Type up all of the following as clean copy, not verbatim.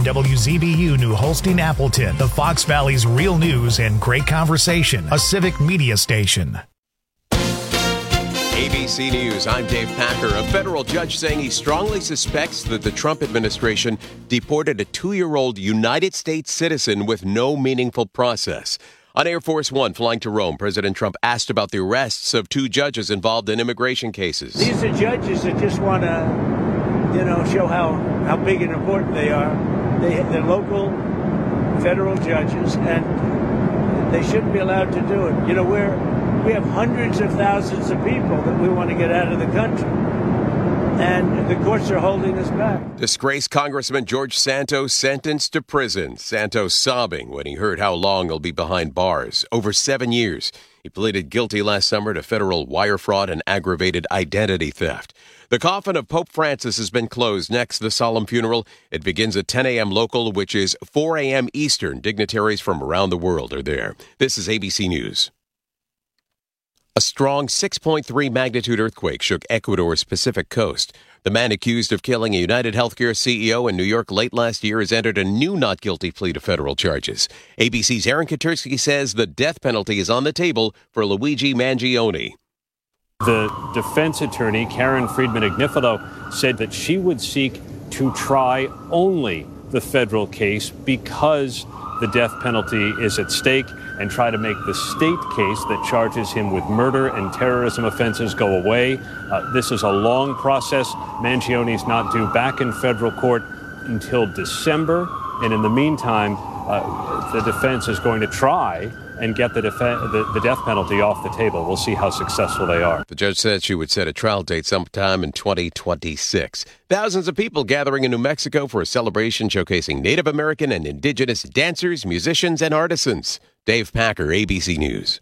WZBU New Holstein Appleton, the Fox Valley's real news and great conversation, a civic media station. ABC News, I'm Dave Packer. A federal judge saying he strongly suspects that the Trump administration deported a 2-year-old United States citizen with no meaningful process. On Air Force One flying to Rome, President Trump asked about the arrests of 2 judges involved in immigration cases. These are judges that just want to, show how big and important they are. They're local federal judges, and they shouldn't be allowed to do it. We have hundreds of thousands of people that we want to get out of the country, and the courts are holding us back. Disgraced Congressman George Santos sentenced to prison. Santos sobbing when he heard how long he'll be behind bars. Over 7 years. He pleaded guilty last summer to federal wire fraud and aggravated identity theft. The coffin of Pope Francis has been closed. Next, the solemn funeral. It begins at 10 a.m. local, which is 4 a.m. Eastern. Dignitaries from around the world are there. This is ABC News. A strong 6.3 magnitude earthquake shook Ecuador's Pacific coast. The man accused of killing a United Healthcare CEO in New York late last year has entered a new not guilty plea to federal charges. ABC's Aaron Katersky says the death penalty is on the table for Luigi Mangione. The defense attorney, Karen Friedman-Agnifilo, said that she would seek to try only the federal case because the death penalty is at stake, and try to make the state case that charges him with murder and terrorism offenses go away. This is a long process. Mangione is not due back in federal court until December. And in the meantime, the defense is going to try and get the death penalty off the table. We'll see how successful they are. The judge said she would set a trial date sometime in 2026. Thousands of people gathering in New Mexico for a celebration showcasing Native American and indigenous dancers, musicians, and artisans. Dave Packer, ABC News.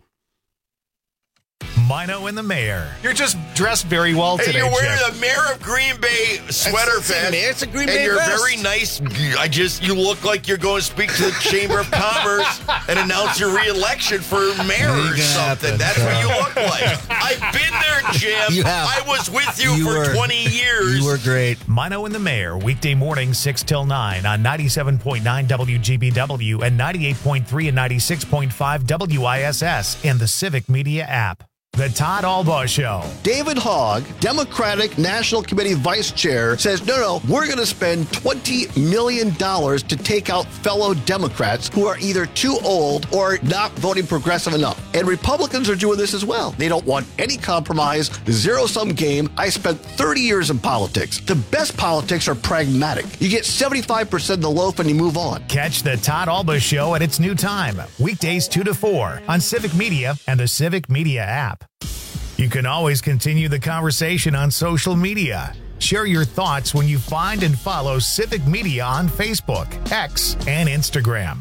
Mino and the mayor. You're just dressed very well today, You're wearing Chip. the Mayor of Green Bay sweater vest. It's a Green and Bay you're vest. very nice. You look like you're going to speak to the Chamber of Commerce and announce your re-election for mayor or something. That's what you look like. I've been there, Jim. You have. I was with you for 20 years. You were great. Mino and the mayor, weekday morning 6 till 9 on 97.9 WGBW and 98.3 and 96.5 WISS and the Civic Media app. The Todd Albaugh Show. David Hogg, Democratic National Committee Vice Chair, says, no, we're going to spend $20 million to take out fellow Democrats who are either too old or not voting progressive enough. And Republicans are doing this as well. They don't want any compromise, zero-sum game. I spent 30 years in politics. The best politics are pragmatic. You get 75% of the loaf and you move on. Catch the Todd Albaugh Show at its new time, weekdays 2 to 4 on Civic Media and the Civic Media app. You can always continue the conversation on social media. Share your thoughts when you find and follow Civic Media on Facebook, X, and Instagram.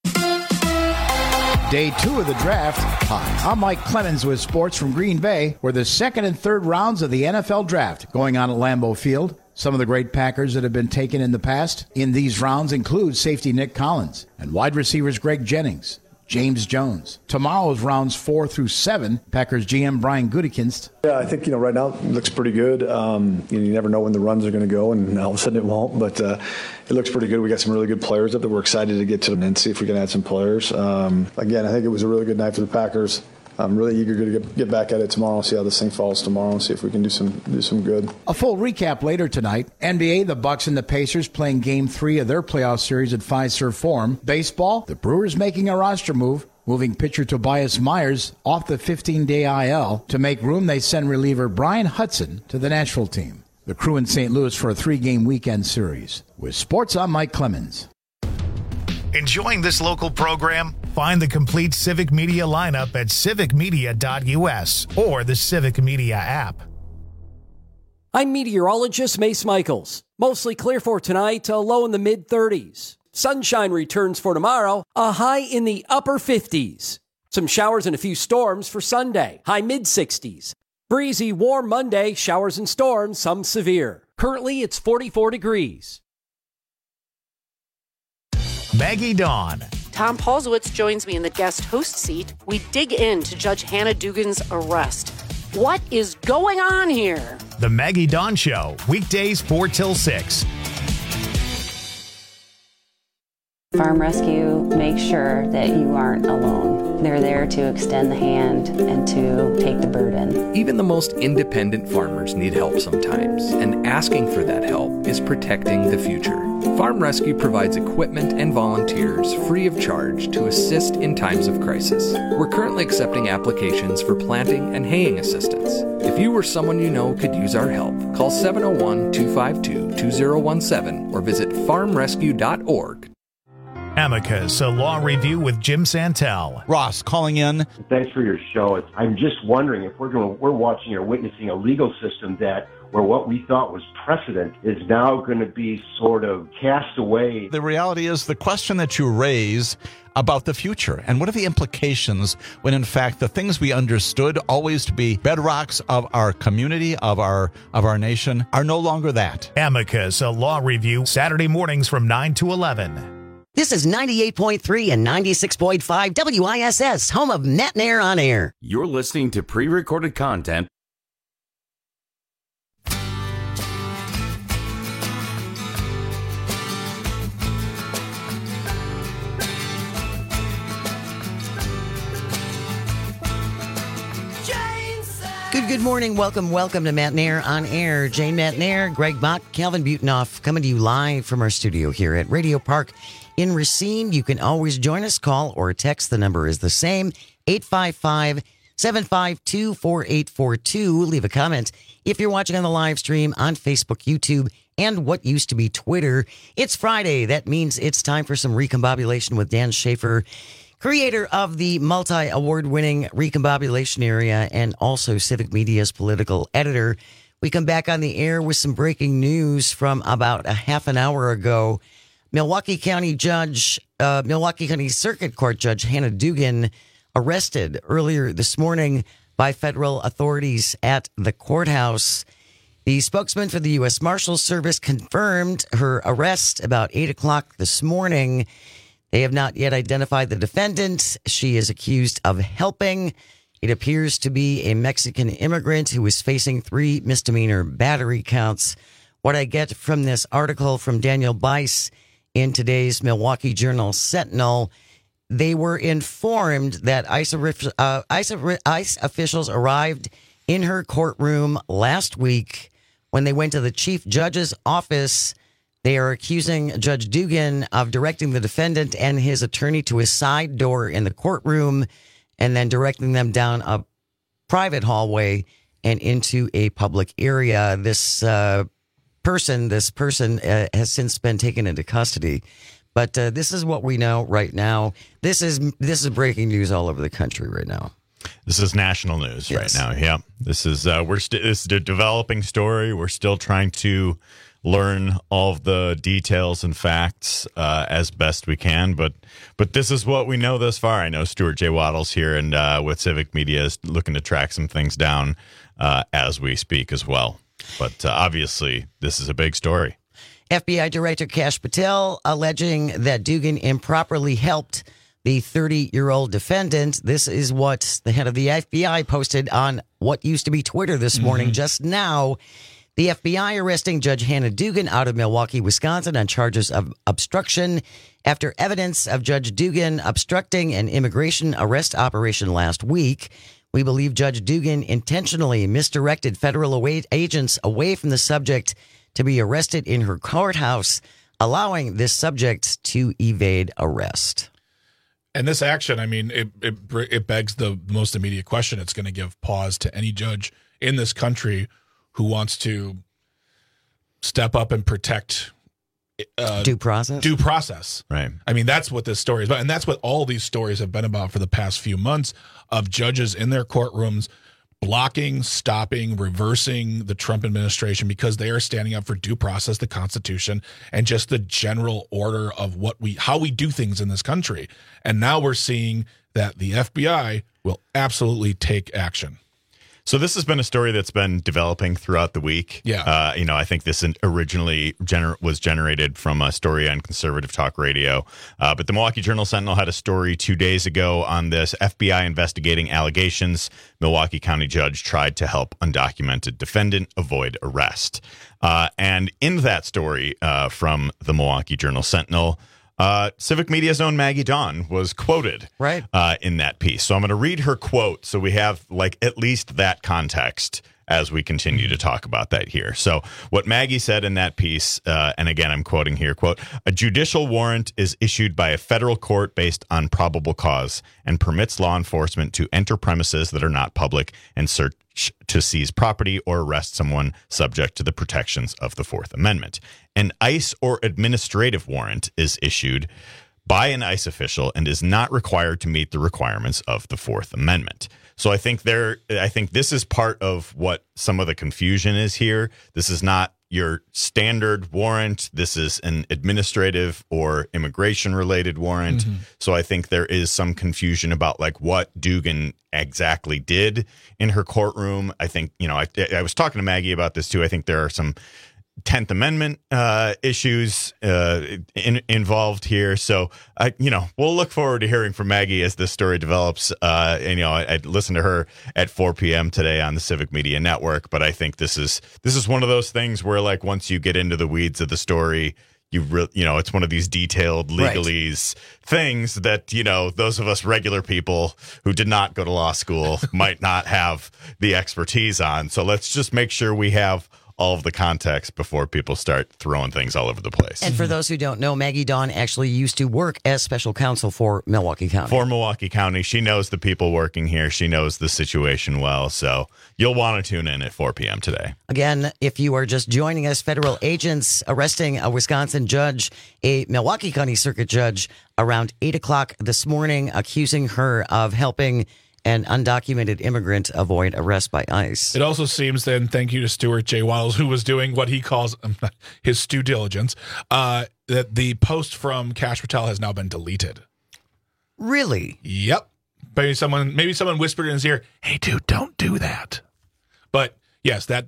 Day 2 of the draft. Hi, I'm Mike Clemens with sports from Green Bay, where the second and third rounds of the NFL draft going on at Lambeau Field. Some of the great Packers that have been taken in the past in these rounds include safety Nick Collins and wide receivers Greg Jennings, James Jones. Tomorrow's rounds 4 through 7, Packers GM Brian Gutekunst. Yeah, I think, right now it looks pretty good. You never know when the runs are going to go, and all of a sudden it won't, but it looks pretty good. We got some really good players up there. We're excited to get to them and see if we can add some players. Again, I think it was a really good night for the Packers. I'm really eager to get back at it tomorrow, see how this thing falls tomorrow, and see if we can do some good. A full recap later tonight. NBA, the Bucks and the Pacers playing Game 3 of their playoff series at Fiserv Forum. Baseball, the Brewers making a roster move, moving pitcher Tobias Myers off the 15-day IL. To make room, they send reliever Brian Hudson to the Nashville team. The Crew in St. Louis for a 3-game weekend series. With sports, I'm Mike Clemens. Enjoying this local program? Find the complete Civic Media lineup at civicmedia.us or the Civic Media app. I'm meteorologist Mace Michaels. Mostly clear for tonight, a low in the mid-30s. Sunshine returns for tomorrow, a high in the upper 50s. Some showers and a few storms for Sunday, high mid-60s. Breezy, warm Monday, showers and storms, some severe. Currently, it's 44 degrees. Maggie Dawn. Tom Paulsowitz joins me in the guest host seat. We dig into Judge Hannah Dugan's arrest. What is going on here? The Maggie Dawn Show, weekdays 4 till 6. Farm Rescue makes sure that you aren't alone. They're there to extend the hand and to take the burden. Even the most independent farmers need help sometimes, and asking for that help is protecting the future. Farm Rescue provides equipment and volunteers free of charge to assist in times of crisis. We're currently accepting applications for planting and haying assistance. If you or someone you know could use our help, call 701-252-2017 or visit farmrescue.org. Amicus, a law review with Jim Santel. Ross calling in. Thanks for your show. I'm just wondering if we're watching or witnessing a legal system where what we thought was precedent is now going to be sort of cast away. The reality is the question that you raise about the future and what are the implications when in fact the things we understood always to be bedrocks of our community, of our nation, are no longer that. Amicus, a law review, Saturday mornings from 9 to 11. This is 98.3 and 96.5 WISS, home of Matt and Air on Air. You're listening to pre-recorded content. Good morning. Welcome to Matt and Air on Air. Jane Matt and Air, Greg Mott, Calvin Butonoff, coming to you live from our studio here at Radio Park in Racine. You can always join us, call or text. The number is the same, 855-752-4842. Leave a comment if you're watching on the live stream on Facebook, YouTube, and what used to be Twitter. It's Friday. That means it's time for some recombobulation with Dan Schaefer, creator of the multi-award-winning Recombobulation Area and also Civic Media's political editor. We come back on the air with some breaking news from about a half an hour ago. Milwaukee County Circuit Court Judge Hannah Dugan arrested earlier this morning by federal authorities at the courthouse. The spokesman for the U.S. Marshals Service confirmed her arrest about 8 o'clock this morning. They have not yet identified the defendant. She is accused of helping. It appears to be a Mexican immigrant who is facing 3 misdemeanor battery counts. What I get from this article from Daniel Bice in today's Milwaukee Journal-Sentinel, they were informed that ICE officials arrived in her courtroom last week when they went to the chief judge's office. They are accusing Judge Dugan of directing the defendant and his attorney to a side door in the courtroom and then directing them down a private hallway and into a public area. This person has since been taken into custody. But this is what we know right now. This is breaking news all over the country right now. This is national news right now. Yeah, this is this is a developing story. We're still trying to learn all of the details and facts as best we can, but this is what we know thus far. I know Stuart J. Waddles here and with Civic Media is looking to track some things down as we speak as well. But obviously, this is a big story. FBI Director Kash Patel alleging that Dugan improperly helped the 30-year-old defendant. This is what the head of the FBI posted on what used to be Twitter this morning just now. The FBI arresting Judge Hannah Dugan out of Milwaukee, Wisconsin on charges of obstruction after evidence of Judge Dugan obstructing an immigration arrest operation last week. We believe Judge Dugan intentionally misdirected federal agents away from the subject to be arrested in her courthouse, allowing this subject to evade arrest. And this action, I mean, it begs the most immediate question. It's going to give pause to any judge in this country who wants to step up and protect due process. Right. I mean, that's what this story is about. And that's what all these stories have been about for the past few months, of judges in their courtrooms blocking, stopping, reversing the Trump administration because they are standing up for due process, the Constitution, and just the general order of how we do things in this country. And now we're seeing that the FBI will absolutely take action. So this has been a story that's been developing throughout the week. Yeah. I think this originally was generated from a story on Conservative Talk Radio. But the Milwaukee Journal-Sentinel had a story 2 days ago on this. FBI investigating allegations. Milwaukee County judge tried to help undocumented defendant avoid arrest. And in that story from the Milwaukee Journal-Sentinel, Civic Media's own Maggie Dawn was quoted in that piece. So I'm going to read her quote so we have like at least that context as we continue to talk about that here. So what Maggie said in that piece, and again, I'm quoting here, quote, "A judicial warrant is issued by a federal court based on probable cause and permits law enforcement to enter premises that are not public and search to seize property or arrest someone subject to the protections of the Fourth Amendment. An ICE or administrative warrant is issued by an ICE official and is not required to meet the requirements of the Fourth Amendment." So I think this is part of what some of the confusion is here. This is not your standard warrant. This is an administrative or immigration related warrant. Mm-hmm. So I think there is some confusion about like what Dugin exactly did in her courtroom. I think, I was talking to Maggie about this too. I think there are some 10th Amendment issues involved here. So, we'll look forward to hearing from Maggie as this story develops. I listened to her at 4 p.m. today on the Civic Media Network, but I think this is one of those things where, like, once you get into the weeds of the story, it's one of these detailed legalese things that, those of us regular people who did not go to law school might not have the expertise on. So let's just make sure we have all of the context before people start throwing things all over the place. And for those who don't know, Maggie Dawn actually used to work as special counsel for Milwaukee County. For Milwaukee County. She knows the people working here. She knows the situation well. So you'll want to tune in at 4 p.m. today. Again, if you are just joining us, federal agents arresting a Wisconsin judge, a Milwaukee County Circuit judge, around 8 o'clock this morning, accusing her of helping an undocumented immigrant avoid arrest by ICE. It also seems then, thank you to Stuart J. Wiles, who was doing what he calls his due diligence, that the post from Kash Patel has now been deleted. Really? Yep. Maybe someone whispered in his ear, "Hey, dude, don't do that." But yes, that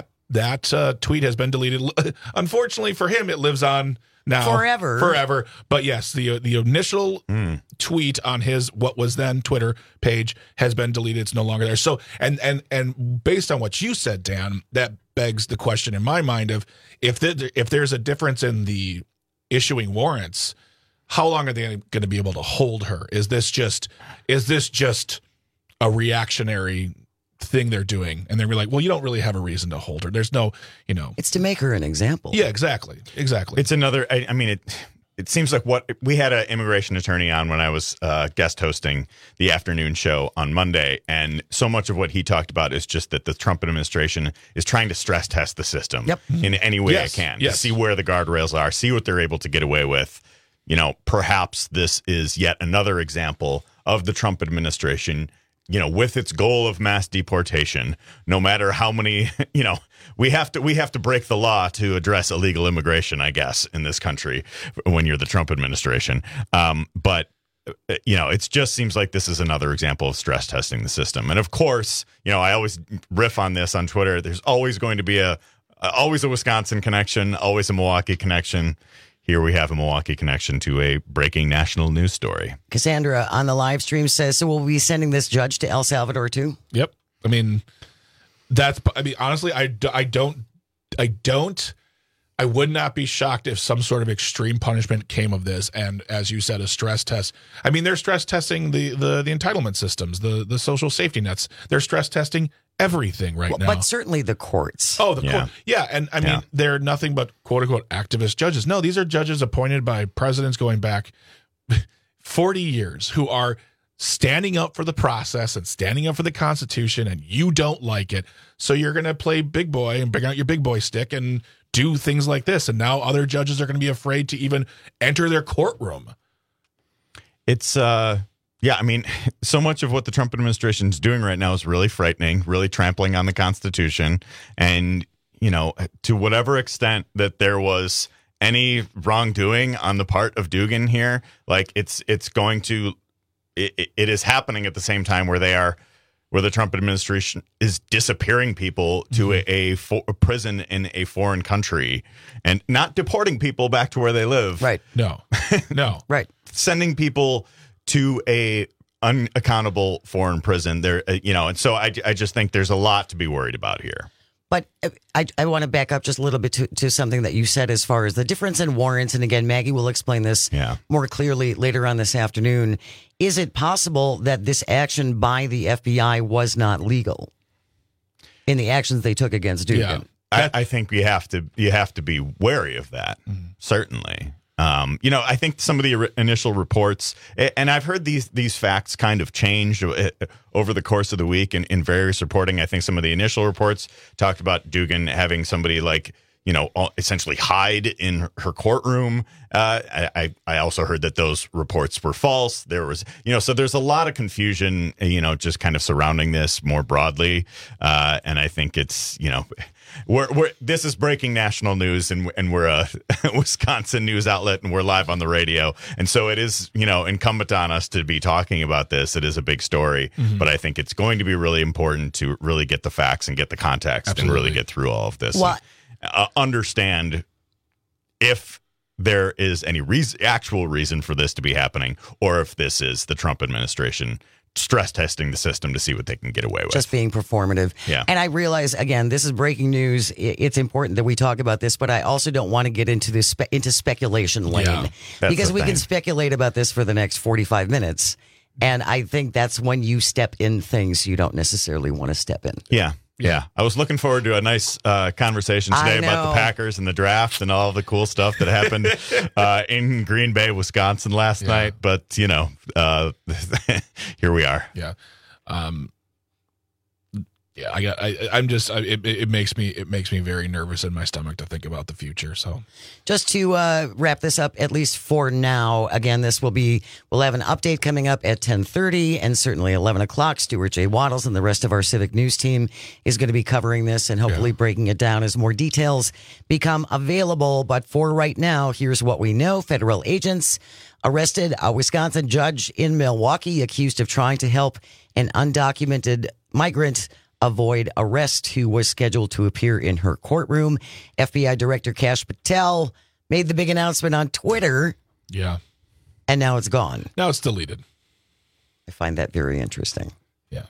tweet has been deleted. Unfortunately for him, it lives on now forever. But yes, the initial tweet on his what was then Twitter page has been deleted. It's no longer there. So and based on what you said, Dan, that begs the question in my mind of if there's a difference in the issuing warrants, how long are they going to be able to hold her? Is this just a reactionary thing they're doing, and they're like, well, you don't really have a reason to hold her. There's no, It's to make her an example. Yeah, exactly. It's another. I mean, it seems like what we had an immigration attorney on when I was guest hosting the afternoon show on Monday, and so much of what he talked about is just that the Trump administration is trying to stress test the system in any way it can to see where the guardrails are, see what they're able to get away with. Perhaps this is yet another example of the Trump administration, with its goal of mass deportation. No matter how many, we have to break the law to address illegal immigration, I guess, in this country when you're the Trump administration. But it just seems like this is another example of stress testing the system. And of course, I always riff on this on Twitter. There's always going to be always a Wisconsin connection, always a Milwaukee connection. Here we have a Milwaukee connection to a breaking national news story. Cassandra on the live stream says, so we'll be sending this judge to El Salvador too? Yep. Honestly, I would not be shocked if some sort of extreme punishment came of this. And as you said, a stress test. They're stress testing the entitlement systems, the social safety nets. They're stress testing everything now. But certainly the courts. Oh, the court. Yeah. And mean, they're nothing but quote unquote activist judges. No, these are judges appointed by presidents going back 40 years who are standing up for the process and standing up for the Constitution, and you don't like it. So you're going to play big boy and bring out your big boy stick and do things like this. And now other judges are going to be afraid to even enter their courtroom. It's, so much of what the Trump administration is doing right now is really frightening, really trampling on the Constitution. And, to whatever extent that there was any wrongdoing on the part of Dugin here, like it is happening at the same time where the Trump administration is disappearing people to a prison in a foreign country and not deporting people back to where they live. Right. No. Right. Sending people to a unaccountable foreign prison there, and so I just think there's a lot to be worried about here. But I want to back up just a little bit to something that you said as far as the difference in warrants. And again, Maggie will explain this more clearly later on this afternoon. Is it possible that this action by the FBI was not legal in the actions they took against Dugan? Yeah. I think you have to be wary of that, certainly. I think some of the initial reports, and I've heard these facts kind of change over the course of the week in various reporting. I think some of the initial reports talked about Dugan having somebody essentially hide in her courtroom. I also heard that those reports were false. There was, so there's a lot of confusion, just kind of surrounding this more broadly. And I think it's, this is breaking national news, and we're a Wisconsin news outlet, and we're live on the radio. And so it is, incumbent on us to be talking about this. It is a big story, but I think it's going to be really important to really get the facts and get the context and really get through all of this. Well, understand if there is any actual reason for this to be happening, or if this is the Trump administration stress testing the system to see what they can get away with. Just being performative. Yeah. And I realize, again, this is breaking news. It's important that we talk about this, but I also don't want to get into this into speculation lane because we can speculate about this for the next 45 minutes. And I think that's when you step in things you don't necessarily want to step in. Yeah. I was looking forward to a nice conversation today about the Packers and the draft and all the cool stuff that happened in Green Bay, Wisconsin last night. But, here we are. Yeah. It makes me very nervous in my stomach to think about the future. So just to wrap this up, at least for now, again, we'll have an update coming up at 10:30 and certainly 11 o'clock. Stuart J. Waddles and the rest of our Civic News team is going to be covering this and hopefully breaking it down as more details become available. But for right now, here's what we know. Federal agents arrested a Wisconsin judge in Milwaukee accused of trying to help an undocumented migrant avoid arrest who was scheduled to appear in her courtroom. FBI Director Kash Patel made the big announcement on Twitter. Yeah. And now it's gone. Now it's deleted. I find that very interesting. Yeah.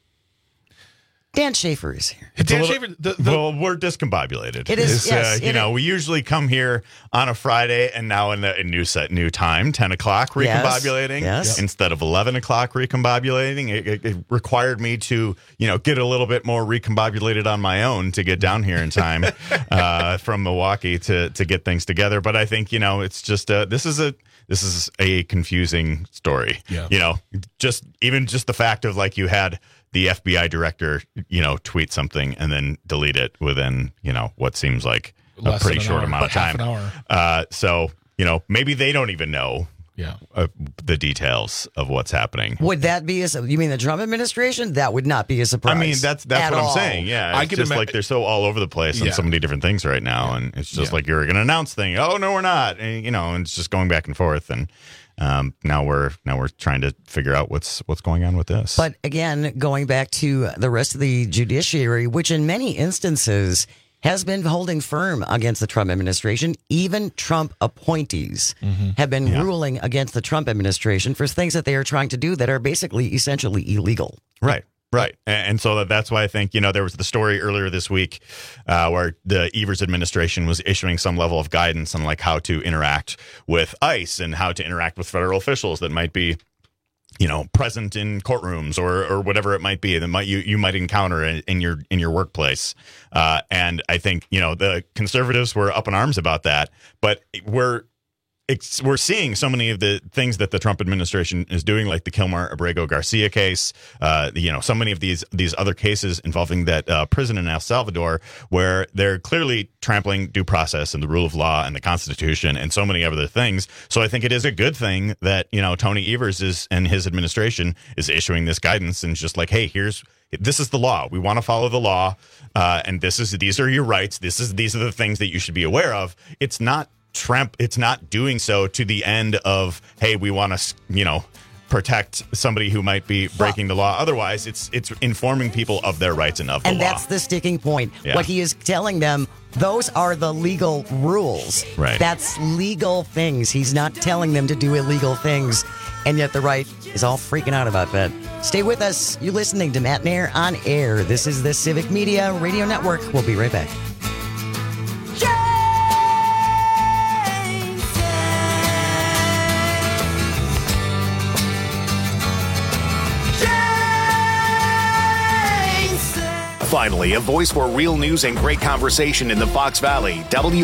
Dan Schaefer is here. Well, we're discombobulated. It is, yes. We usually come here on a Friday and now in a new time, 10 o'clock recombobulating. Yes. Instead of 11 o'clock recombobulating. It required me to, get a little bit more recombobulated on my own to get down here in time from Milwaukee to get things together. But I think, it's just, this is a confusing story. Yeah. Just the fact of you had the FBI director, tweet something and then delete it within, what seems like a pretty short amount of time. Half an hour. So, maybe they don't even know the details of what's happening. Would that be you mean the Trump administration? That would not be a surprise. I mean, that's what I'm saying. Yeah. It's just they're so all over the place on so many different things right now. And it's just like, you're going to announce things. Oh, no, we're not. And, and it's just going back and forth. And, now we're trying to figure out what's going on with this. But again, going back to the rest of the judiciary, which in many instances has been holding firm against the Trump administration. Even Trump appointees have been ruling against the Trump administration for things that they are trying to do that are basically essentially illegal. Right. Right. And so that's why I think, there was the story earlier this week where the Evers administration was issuing some level of guidance on how to interact with ICE and how to interact with federal officials that might be, present in courtrooms or whatever it might be that you might encounter in your workplace. And I think, the conservatives were up in arms about that, but we're seeing so many of the things that the Trump administration is doing, like the Kilmar Abrego Garcia case, so many of these other cases involving that prison in El Salvador, where they're clearly trampling due process and the rule of law and the Constitution and so many other things. So I think it is a good thing that, Tony Evers and his administration is issuing this guidance and just like, hey, this is the law. We want to follow the law. And these are your rights. These are the things that you should be aware of. It's not doing so to the end of, hey, we want to, protect somebody who might be breaking the law. Otherwise, it's informing people of their rights and of the law. And that's the sticking point. Yeah. What he is telling them, those are the legal rules. Right. That's legal things. He's not telling them to do illegal things. And yet the right is all freaking out about that. Stay with us. You're listening to Matt Nair on Air. This is the Civic Media Radio Network. We'll be right back. Finally, a voice for real news and great conversation in the Fox Valley,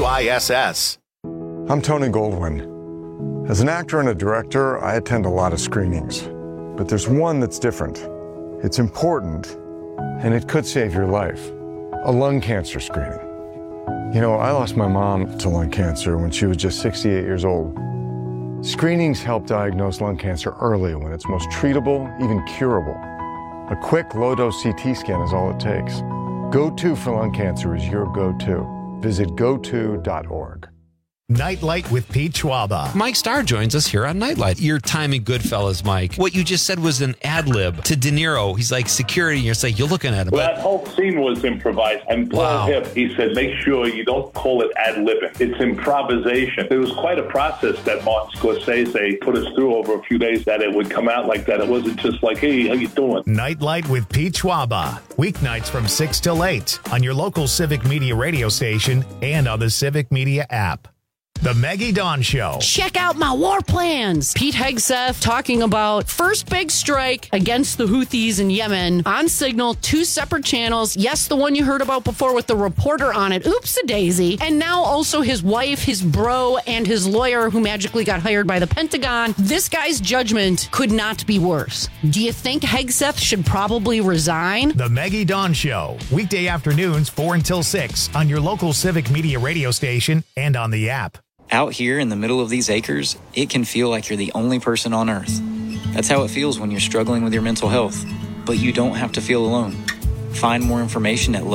WISS. I'm Tony Goldwyn. As an actor and a director, I attend a lot of screenings. But there's one that's different. It's important, and it could save your life. A lung cancer screening. You know, I lost my mom to lung cancer when she was just 68 years old. Screenings help diagnose lung cancer early when it's most treatable, even curable. A quick, low-dose CT scan is all it takes. Go-To for lung cancer is your go-to. Visit goto.org. Nightlight with Pete Schwaba. Mike Starr joins us here on Nightlight. Your time in Goodfellas, Mike. What you just said was an ad lib to De Niro. He's like security, and you're like, you're looking at him. Well, that whole scene was improvised. And Paul Hip, he said, make sure you don't call it ad libbing. It's improvisation. It was quite a process that Martin Scorsese put us through over a few days that it would come out like that. It wasn't just like, hey, how you doing? Nightlight with Pete Schwaba. Weeknights from 6 till 8 on your local Civic Media radio station and on the Civic Media app. The Maggie Dawn Show. Check out my war plans. Pete Hegseth talking about first big strike against the Houthis in Yemen on Signal, 2 separate channels. Yes, the one you heard about before with the reporter on it. Oops-a-daisy. And now also his wife, his bro, and his lawyer who magically got hired by the Pentagon. This guy's judgment could not be worse. Do you think Hegseth should probably resign? The Maggie Dawn Show. Weekday afternoons 4 until 6 on your local Civic Media radio station and on the app. Out here in the middle of these acres, it can feel like you're the only person on Earth. That's how it feels when you're struggling with your mental health. But you don't have to feel alone. Find more information at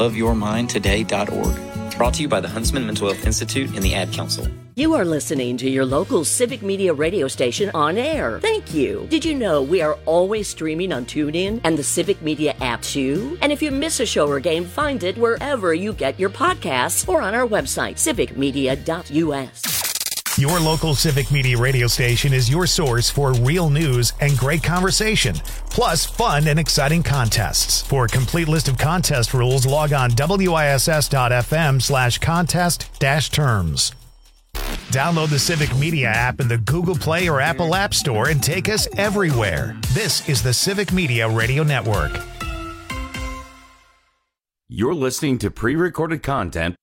loveyourmindtoday.org. Brought to you by the Huntsman Mental Health Institute and the Ad Council. You are listening to your local Civic Media radio station on air. Thank you. Did you know we are always streaming on TuneIn and the Civic Media app too? And if you miss a show or game, find it wherever you get your podcasts or on our website, civicmedia.us. Your local Civic Media radio station is your source for real news and great conversation, plus fun and exciting contests. For a complete list of contest rules, log on wiss.fm/contest-terms. Download the Civic Media app in the Google Play or Apple App Store and take us everywhere. This is the Civic Media Radio Network. You're listening to pre-recorded content.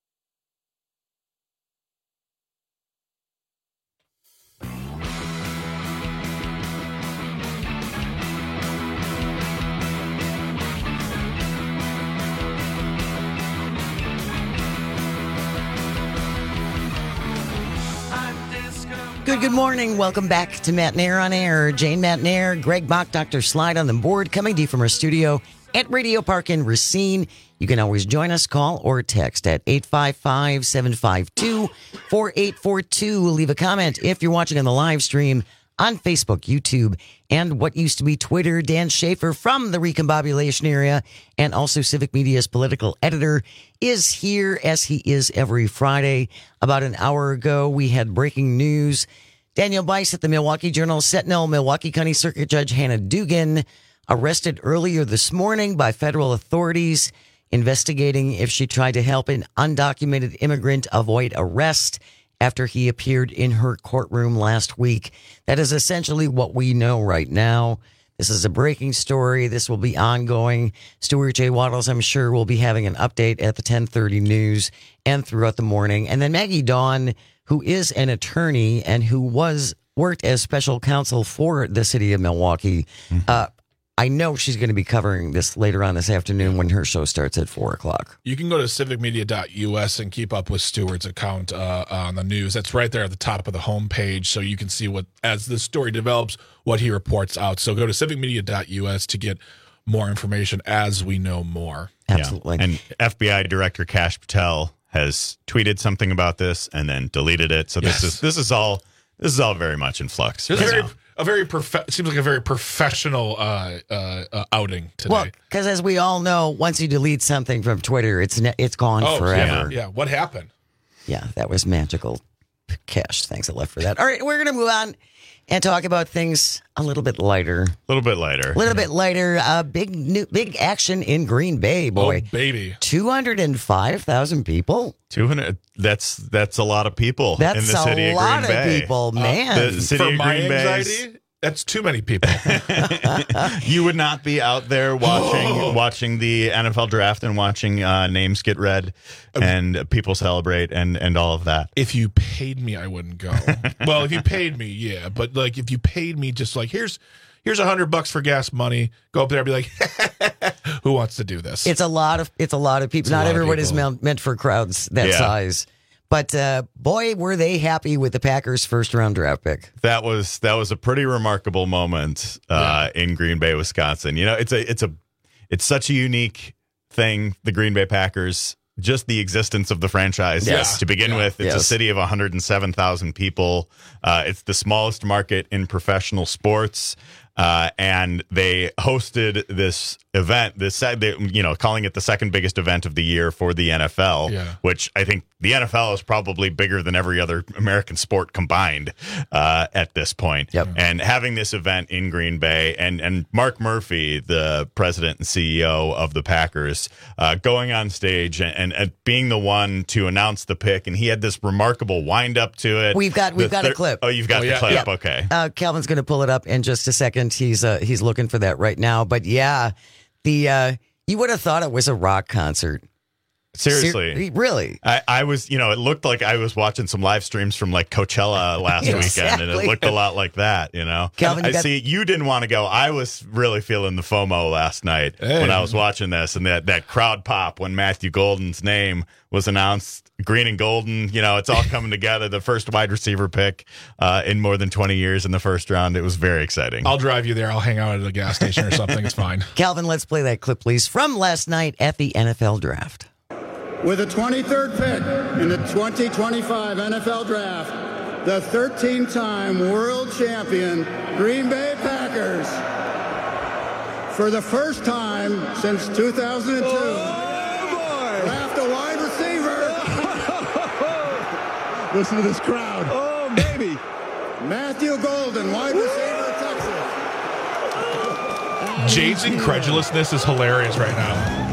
Good morning. Welcome back to Matt Nair on Air. Jane Matt Nair, Greg Bach, Dr. Slide on the board, coming to you from our studio at Radio Park in Racine. You can always join us, call or text at 855-752-4842. Leave a comment if you're watching on the live stream on Facebook, YouTube, and what used to be Twitter. Dan Schaefer from the Recombobulation area and also Civic Media's political editor is here, as he is every Friday. About an hour ago, we had breaking news. Daniel Bice at the Milwaukee Journal-Sentinel, Milwaukee County Circuit Judge Hannah Dugan, arrested earlier this morning by federal authorities investigating if she tried to help an undocumented immigrant avoid arrest after he appeared in her courtroom last week. That is essentially what we know right now. This is a breaking story. This will be ongoing. Stuart J. Waddles, I'm sure, will be having an update at the 10:30 news and throughout the morning. And then Maggie Dawn, who is an attorney and who worked as special counsel for the city of Milwaukee. I know she's going to be covering this later on this afternoon when her show starts at 4 o'clock. You can go to civicmedia.us and keep up with Stuart's account on the news. That's right there at the top of the homepage, so you can see what, as the story develops, what he reports out. So go to civicmedia.us to get more information as we know more. Absolutely. Yeah. And FBI Director Kash Patel has tweeted something about this and then deleted it. So this is all very much in flux. seems like a very professional outing today. Well, because as we all know, once you delete something from Twitter, it's gone forever. Yeah. What happened? Yeah, that was magical. Cash, thanks a lot for that. All right, we're going to move on and talk about things a little bit lighter. A little bit lighter. Big action in Green Bay, boy. Oh, baby. 205,000 people. 200. That's a lot of people in the city of Green Bay. That's a lot of people, man. The city For of my Green Bay. anxiety, that's too many people. You would not be out there watching the NFL draft and watching names get read and people celebrate and all of that. If you paid me, I wouldn't go. Well, if you paid me, yeah. But like, if you paid me, just like here's $100 for gas money. Go up there and be like, who wants to do this? It's a lot of people. Not everyone is meant for crowds that size. But boy, were they happy with the Packers' first-round draft pick. That was a pretty remarkable moment in Green Bay, Wisconsin. You know, it's such a unique thing. The Green Bay Packers, just the existence of the franchise to begin with. It's a city of 107,000 people. It's the smallest market in professional sports. And they hosted this event, calling it the second biggest event of the year for the NFL, which I think the NFL is probably bigger than every other American sport combined at this point. Yep. And having this event in Green Bay and Mark Murphy, the president and CEO of the Packers, going on stage and being the one to announce the pick. And he had this remarkable wind up to it. We've got a clip. Oh, you've got the clip. Yep. Okay. Calvin's going to pull it up in just a second. He's looking for that right now. But yeah, you would have thought it was a rock concert. Seriously. Really? I was, it looked like I was watching some live streams from like Coachella last weekend, and it looked a lot like that, Calvin, you didn't want to go. I was really feeling the FOMO last night when I was watching this, and that crowd pop when Matthew Golden's name was announced, green and golden, it's all coming together. The first wide receiver pick in more than 20 years in the first round. It was very exciting. I'll drive you there. I'll hang out at a gas station or something. It's fine. Calvin, let's play that clip, please, from last night at the NFL Draft. With the 23rd pick in the 2025 NFL Draft, the 13-time world champion Green Bay Packers, for the first time since 2002, draft a wide receiver. Listen to this crowd. Oh, baby. Matthew Golden, wide receiver of Texas. Jade's incredulousness is hilarious right now.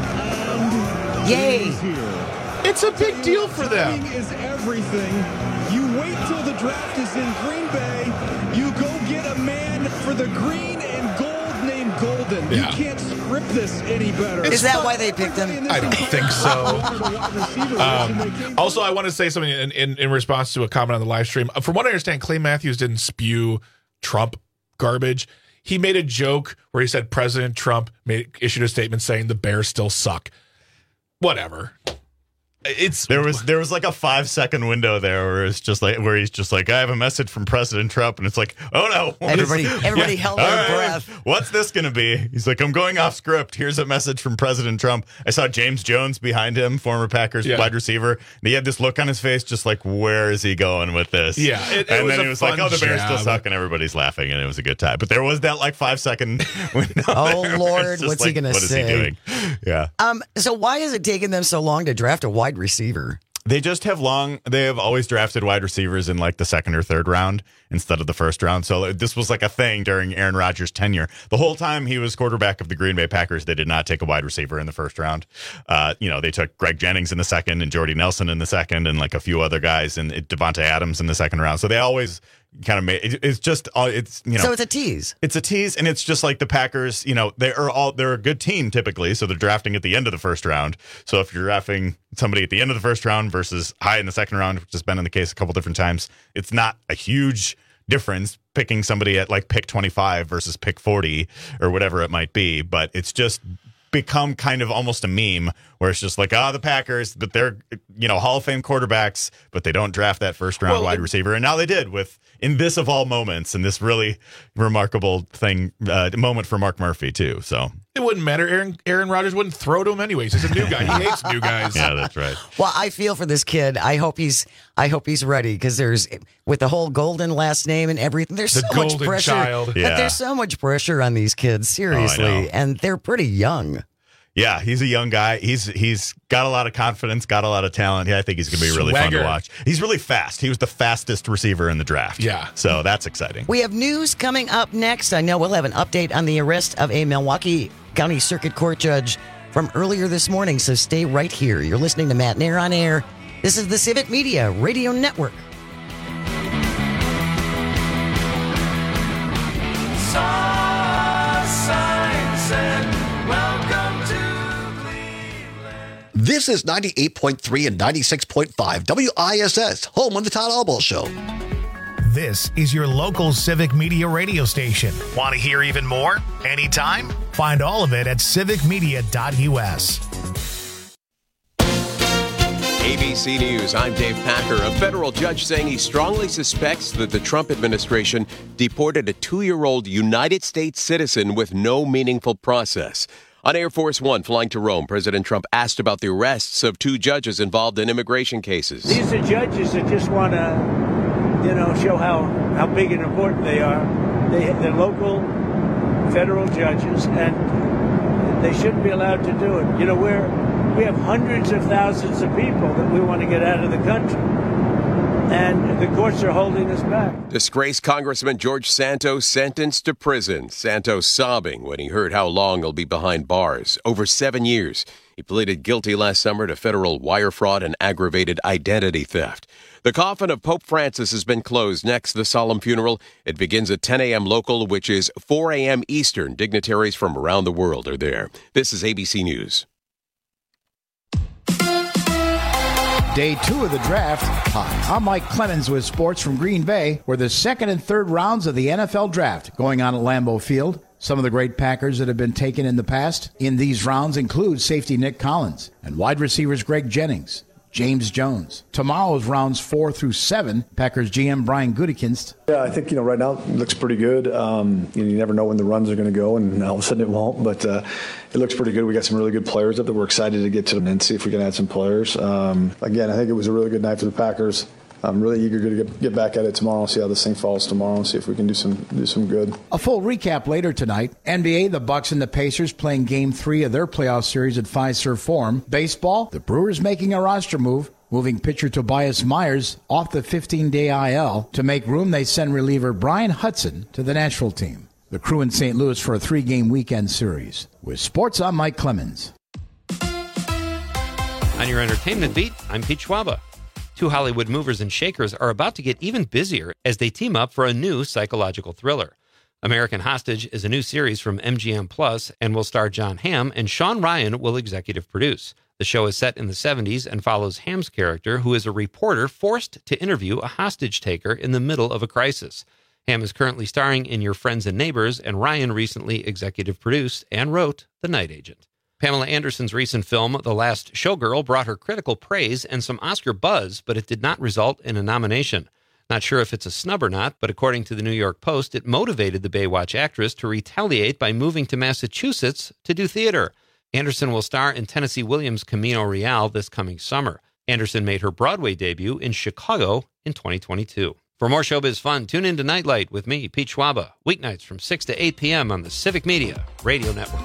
Yay! It's a big deal for them. Is everything. You wait till the draft is in Green Bay. You go get a man for the green and gold named Golden. Yeah. You can't script this any better. Is that why they picked him? I don't think so. Also, I want to say something in response to a comment on the live stream. From what I understand, Clay Matthews didn't spew Trump garbage. He made a joke where he said President Trump issued a statement saying the Bears still suck. Whatever. There was like a 5-second window there where he's just like, I have a message from President Trump, and it's like, oh no, everybody held their breath. What's this going to be? He's like, I'm going off script. Here's a message from President Trump. I saw James Jones behind him, former Packers wide receiver, and he had this look on his face, just like, where is he going with this? Yeah, and then he was like, oh, the Bears still suck, and everybody's laughing, and it was a good time. But there was that like 5-second window. Oh Lord, what's he going to say? What is he doing? Yeah. So why is it taking them so long to draft a wide receiver? They just have always drafted wide receivers in like the second or third round instead of the first round. So this was like a thing during Aaron Rodgers' tenure. The whole time he was quarterback of the Green Bay Packers, they did not take a wide receiver in the first round. They took Greg Jennings in the second and Jordy Nelson in the second and like a few other guys and Devontae Adams in the second round. So they always kind of made it's just so it's a tease. It's a tease, and it's just like the Packers. They're a good team typically, so they're drafting at the end of the first round. So if you're drafting somebody at the end of the first round versus high in the second round, which has been in the case a couple different times, it's not a huge difference picking somebody at like pick 25 versus pick 40 or whatever it might be, but it's just become kind of almost a meme where it's just like, the Packers, but they're, Hall of Fame quarterbacks, but they don't draft that first round wide receiver. And now they did in this of all moments, and this really remarkable moment for Mark Murphy too. So it wouldn't matter. Aaron Rodgers wouldn't throw to him anyways. He's a new guy. He hates new guys. Yeah, that's right. Well, I feel for this kid. I hope he's ready because there's with the whole Golden last name and everything. There's so much pressure. Child. Yeah. There's so much pressure on these kids. Seriously, and they're pretty young. Yeah, he's a young guy. He's got a lot of confidence, got a lot of talent. Yeah, I think he's going to be really fun to watch. He's really fast. He was the fastest receiver in the draft. Yeah. So that's exciting. We have news coming up next. I know we'll have an update on the arrest of a Milwaukee County Circuit Court judge from earlier this morning, so stay right here. You're listening to Matt Nair on Air. This is the Civic Media Radio Network. This is 98.3 and 96.5 WISS, home on the Todd Albaugh Show. This is your local Civic Media radio station. Want to hear even more? Anytime? Find all of it at civicmedia.us. ABC News, I'm Dave Packer. A federal judge saying he strongly suspects that the Trump administration deported a 2-year-old United States citizen with no meaningful process. On Air Force One flying to Rome, President Trump asked about the arrests of 2 judges involved in immigration cases. These are judges that just want to, show how big and important they are. They're local federal judges, and they shouldn't be allowed to do it. We have hundreds of thousands of people that we want to get out of the country, and the courts are holding us back. Disgraced Congressman George Santos sentenced to prison. Santos sobbing when he heard how long he'll be behind bars. Over 7 years. He pleaded guilty last summer to federal wire fraud and aggravated identity theft. The coffin of Pope Francis has been closed. Next, the solemn funeral. It begins at 10 a.m. local, which is 4 a.m. Eastern. Dignitaries from around the world are there. This is ABC News. Day 2 of the draft. Hi, I'm Mike Clemens with sports from Green Bay, where the second and third rounds of the NFL draft going on at Lambeau Field. Some of the great Packers that have been taken in the past in these rounds include safety Nick Collins and wide receivers Greg Jennings, James Jones. Tomorrow's rounds 4 through 7, Packers GM Brian Gutekunst. Yeah, I think, right now it looks pretty good. You never know when the runs are going to go, and all of a sudden it won't, but it looks pretty good. We got some really good players up there. We're excited to get to them and see if we can add some players. Again, I think it was a really good night for the Packers. I'm really eager to get back at it tomorrow and see how this thing falls tomorrow and see if we can do some good. A full recap later tonight. NBA, the Bucks and the Pacers playing Game 3 of their playoff series at Fiserv Forum. Baseball, the Brewers making a roster move, moving pitcher Tobias Myers off the 15-day IL. To make room, they send reliever Brian Hudson to the Nashville team. The Crew in St. Louis for a 3-game weekend series. With sports, I'm Mike Clemens. On your entertainment beat, I'm Pete Schwaba. 2 Hollywood movers and shakers are about to get even busier as they team up for a new psychological thriller. American Hostage is a new series from MGM Plus and will star Jon Hamm, and Sean Ryan will executive produce. The show is set in the 70s and follows Hamm's character, who is a reporter forced to interview a hostage taker in the middle of a crisis. Hamm is currently starring in Your Friends and Neighbors, and Ryan recently executive produced and wrote The Night Agent. Pamela Anderson's recent film, The Last Showgirl, brought her critical praise and some Oscar buzz, but it did not result in a nomination. Not sure if it's a snub or not, but according to the New York Post, it motivated the Baywatch actress to retaliate by moving to Massachusetts to do theater. Anderson will star in Tennessee Williams' Camino Real this coming summer. Anderson made her Broadway debut in Chicago in 2022. For more showbiz fun, tune in to Nightlight with me, Pete Schwaba, weeknights from 6 to 8 p.m. on the Civic Media Radio Network.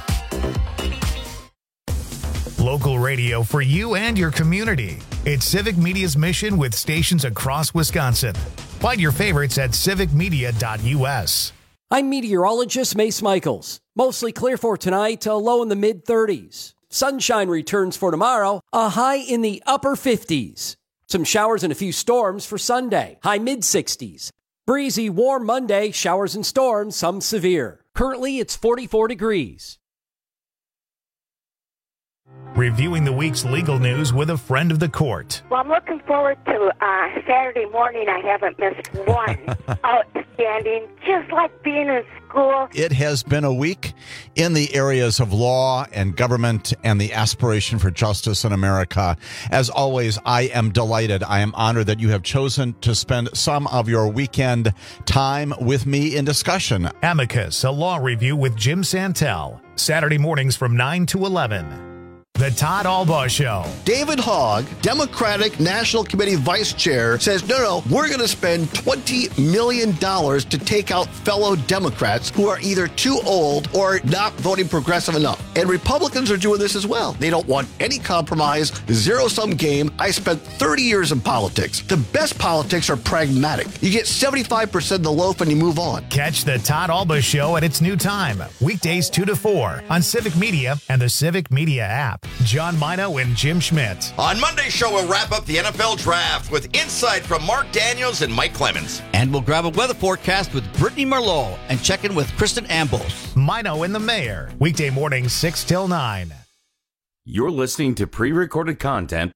Local radio for you and your community. It's Civic Media's mission with stations across Wisconsin. Find your favorites at civicmedia.us. I'm meteorologist Mace Michaels. Mostly clear for tonight, a low in the mid-30s. Sunshine returns for tomorrow, a high in the upper 50s. Some showers and a few storms for Sunday, high mid-60s. Breezy, warm Monday, showers and storms, some severe. Currently, it's 44 degrees. Reviewing the week's legal news with a friend of the court. Well, I'm looking forward to Saturday morning. I haven't missed one. Outstanding. Just like being in school. It has been a week in the areas of law and government and the aspiration for justice in America. As always, I am delighted. I am honored that you have chosen to spend some of your weekend time with me in discussion. Amicus, a law review with Jim Santel. Saturday mornings from 9 to 11. The Todd Albaugh Show. David Hogg, Democratic National Committee Vice Chair, says, no, we're going to spend $20 million to take out fellow Democrats who are either too old or not voting progressive enough. And Republicans are doing this as well. They don't want any compromise, zero-sum game. I spent 30 years in politics. The best politics are pragmatic. You get 75% of the loaf and you move on. Catch the Todd Albaugh Show at its new time, weekdays 2 to 4 on Civic Media and the Civic Media app. John Mino and Jim Schmidt. On Monday's show, we'll wrap up the NFL Draft with insight from Mark Daniels and Mike Clemens. And we'll grab a weather forecast with Brittany Merlot and check in with Kristen Ambos. Mino and the Mayor. Weekday mornings 6 till 9. You're listening to pre-recorded content.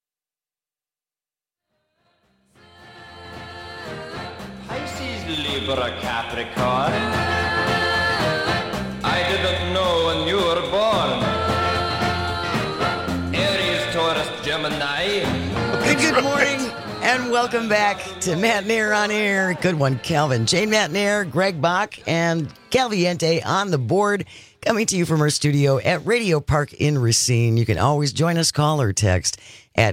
Pisces, Libra, Capricorn. I didn't know when you were born. Gemini. Good morning and welcome back to Matt Nair on Air. Good one, Calvin. Jane Matt Nair, Greg Bach, and Calviente on the board. Coming to you from our studio at Radio Park in Racine. You can always join us, call or text at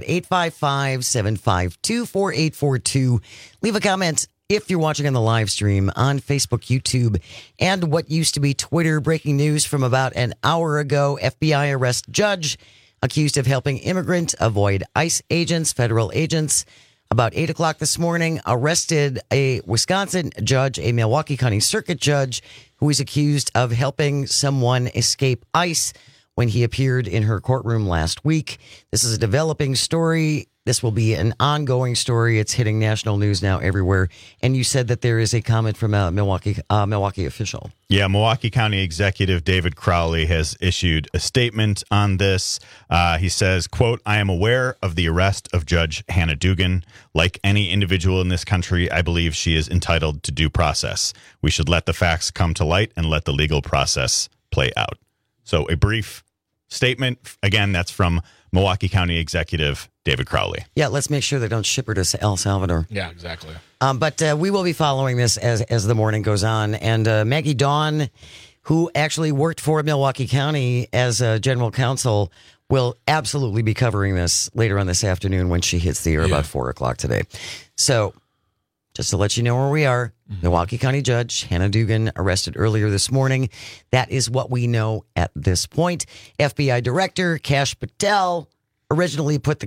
855-752-4842. Leave a comment if you're watching on the live stream on Facebook, YouTube, and what used to be Twitter. Breaking news from about an hour ago. FBI arrest judge accused of helping immigrant avoid ICE agents, federal agents. About 8 o'clock this morning, arrested a Wisconsin judge, a Milwaukee County Circuit judge, who is accused of helping someone escape ICE when he appeared in her courtroom last week. This is a developing story. This will be an ongoing story. It's hitting national news now everywhere. And you said that there is a comment from a Milwaukee official. Yeah, Milwaukee County Executive David Crowley has issued a statement on this. He says, quote, I am aware of the arrest of Judge Hannah Dugan. Like any individual in this country, I believe she is entitled to due process. We should let the facts come to light and let the legal process play out. So a brief statement. Again, that's from Milwaukee County Executive David Crowley. Yeah, let's make sure they don't ship her to El Salvador. Yeah, exactly. But we will be following this as the morning goes on. And Maggie Dawn, who actually worked for Milwaukee County as general counsel, will absolutely be covering this later on this afternoon when she hits the air about 4 o'clock today. So just to let you know where we are, Milwaukee County Judge Hannah Dugan arrested earlier this morning. That is what we know at this point. FBI Director Kash Patel originally put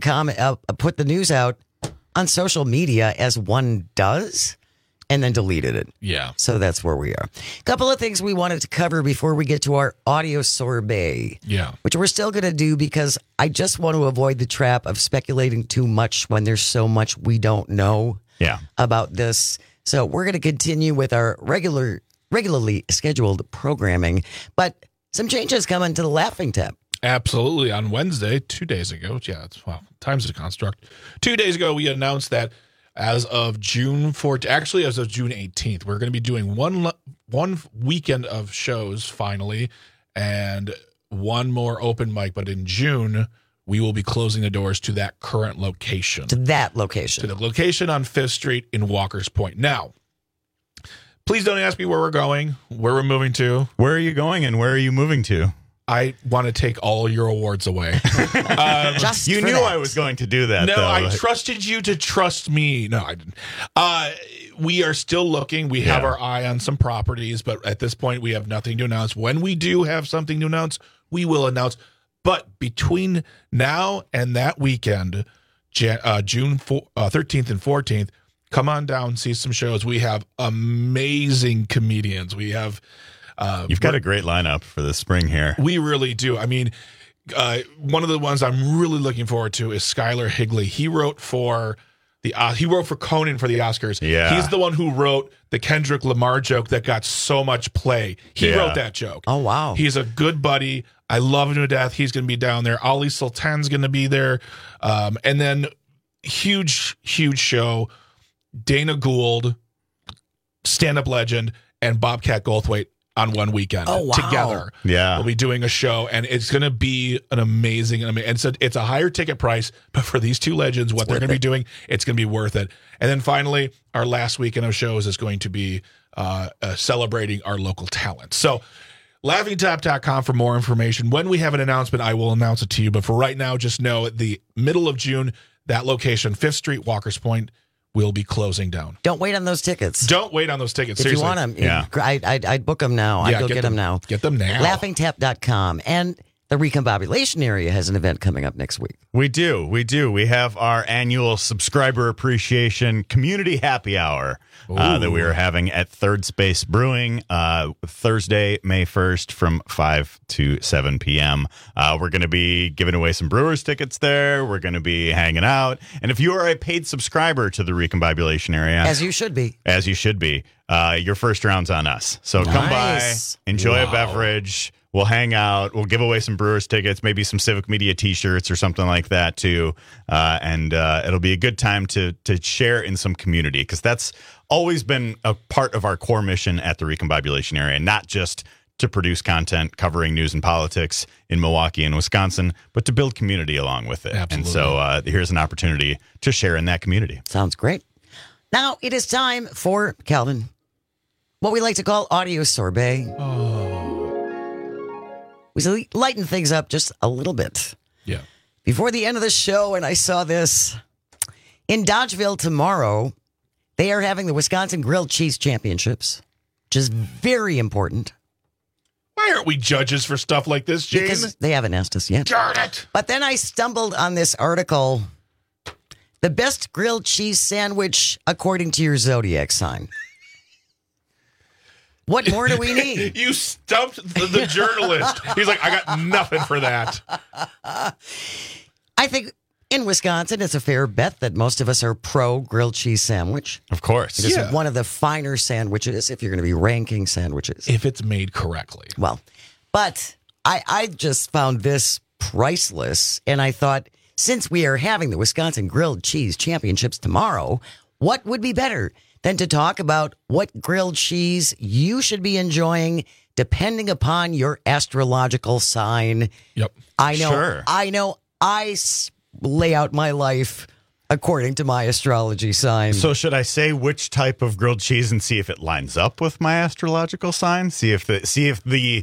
the news out on social media, as one does, and then deleted it. Yeah. So that's where we are. A couple of things we wanted to cover before we get to our audio sorbet. Yeah. Which we're still going to do because I just want to avoid the trap of speculating too much when there's so much we don't know about this. So we're going to continue with our regularly scheduled programming, but some changes coming to the Laughing Tap. Absolutely. On Wednesday, 2 days ago, time's a construct. 2 days ago, we announced that as of June 14th, actually as of June 18th, we're going to be doing one weekend of shows finally, and one more open mic. But in June, we will be closing the doors to that current location. To that location. To the location on 5th Street in Walker's Point. Now, please don't ask me where we're going, where we're moving to. Where are you going and where are you moving to? I want to take all your awards away. You knew I was going to do that. No, though. I trusted you to trust me. No, I didn't. We are still looking. We have our eye on some properties, but at this point, we have nothing to announce. When we do have something to announce, we will announce. But between now and that weekend, June 13th and 14th, come on down, see some shows. We have amazing comedians. We have... You've got a great lineup for the spring here. We really do. I mean, one of the ones I'm really looking forward to is Skylar Higley. He wrote for Conan for the Oscars. Yeah. He's the one who wrote the Kendrick Lamar joke that got so much play. He wrote that joke. Oh, wow. He's a good buddy. I love him to death. He's going to be down there. Ali Sultan's going to be there. And then huge show. Dana Gould, stand-up legend, and Bobcat Goldthwait on one weekend together. Yeah. We'll be doing a show, and it's going to be an amazing, and so it's a higher ticket price, but for these two legends, what they're going to be doing, it's going to be worth it. And then finally, our last weekend of shows is going to be celebrating our local talent. So LaughingTap.com for more information. When we have an announcement, I will announce it to you. But for right now, just know at the middle of June, that location, 5th Street, Walker's Point, will be closing down. Don't wait on those tickets. Don't wait on those tickets. If Seriously. you want them, I'd book them now. I'd go get them now. Get them now. LaughingTap.com. And the Recombobulation area has an event coming up next week. We do. We have our annual subscriber appreciation community happy hour that we are having at Third Space Brewing Thursday, May 1st from 5 to 7 p.m. We're going to be giving away some Brewers tickets there. We're going to be hanging out. And if you are a paid subscriber to the Recombobulation area, as you should be, your first round's on us. So come by, enjoy a beverage. We'll hang out. We'll give away some Brewers tickets, maybe some Civic Media T-shirts or something like that too. And it'll be a good time to share in some community, because that's always been a part of our core mission at the Recombobulation area, not just to produce content covering news and politics in Milwaukee and Wisconsin, but to build community along with it. Absolutely. And so here's an opportunity to share in that community. Sounds great. Now it is time for, Calvin, what we like to call audio sorbet. We lighten things up just a little bit. Yeah. Before the end of the show, and I saw this, in Dodgeville tomorrow, they are having the Wisconsin Grilled Cheese Championships, which is very important. Why aren't we judges for stuff like this, Jane? Because they haven't asked us yet. Darn it! But then I stumbled on this article, the best grilled cheese sandwich according to your zodiac sign. What more do we need? You stumped the journalist. He's like, I got nothing for that. I think in Wisconsin, it's a fair bet that most of us are pro grilled cheese sandwich. Of course. It is one of the finer sandwiches if you're going to be ranking sandwiches. If it's made correctly. Well, but I just found this priceless, and I thought, since we are having the Wisconsin Grilled Cheese Championships tomorrow, what would be better than to talk about what grilled cheese you should be enjoying depending upon your astrological sign. Yep. I know. I lay out my life according to my astrology sign. So should I say which type of grilled cheese and see if it lines up with my astrological sign? See if the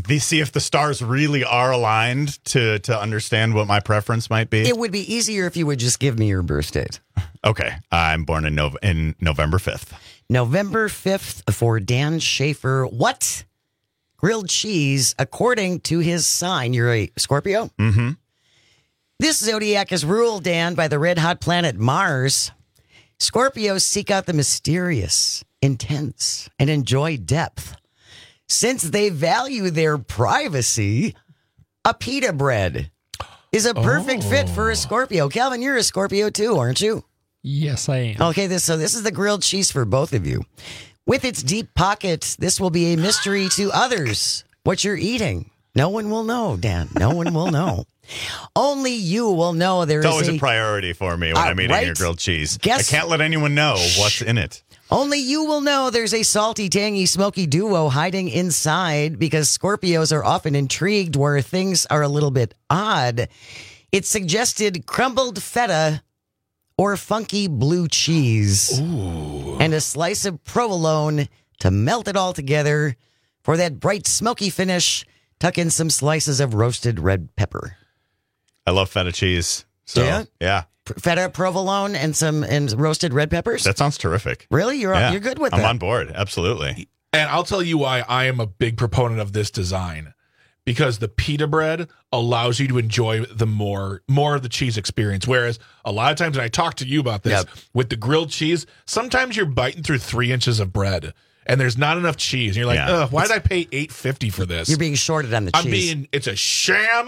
stars really are aligned to understand what my preference might be? It would be easier if you would just give me your birth date. Okay. I'm born in November 5th. November 5th for Dan Schaefer. What grilled cheese, according to his sign? You're a Scorpio? Mm-hmm. This zodiac is ruled, Dan, by the red-hot planet Mars. Scorpios seek out the mysterious, intense, and enjoy depth. Since they value their privacy, a pita bread is a perfect fit for a Scorpio. Calvin, you're a Scorpio too, aren't you? Yes, I am. Okay, so this is the grilled cheese for both of you. With its deep pocket, this will be a mystery to others what you're eating. No one will know, Dan. No one will know. Only you will know there is It's always a priority for me when I'm eating your grilled cheese. I can't let anyone know what's in it. Only you will know there's a salty, tangy, smoky duo hiding inside, because Scorpios are often intrigued where things are a little bit odd. It suggested crumbled feta or funky blue cheese. Ooh. And a slice of provolone to melt it all together. For that bright, smoky finish, tuck in some slices of roasted red pepper. I love feta cheese. So, yeah. Feta, provolone, and roasted red peppers? That sounds terrific. Really? You're good with that? I'm on board. Absolutely. And I'll tell you why I am a big proponent of this design. Because the pita bread allows you to enjoy the more of the cheese experience. Whereas a lot of times, and I talked to you about this, with the grilled cheese, sometimes you're biting through 3 inches of bread. And there's not enough cheese. And you're like, why did I pay $8.50 for this? You're being shorted on the cheese. It's a sham.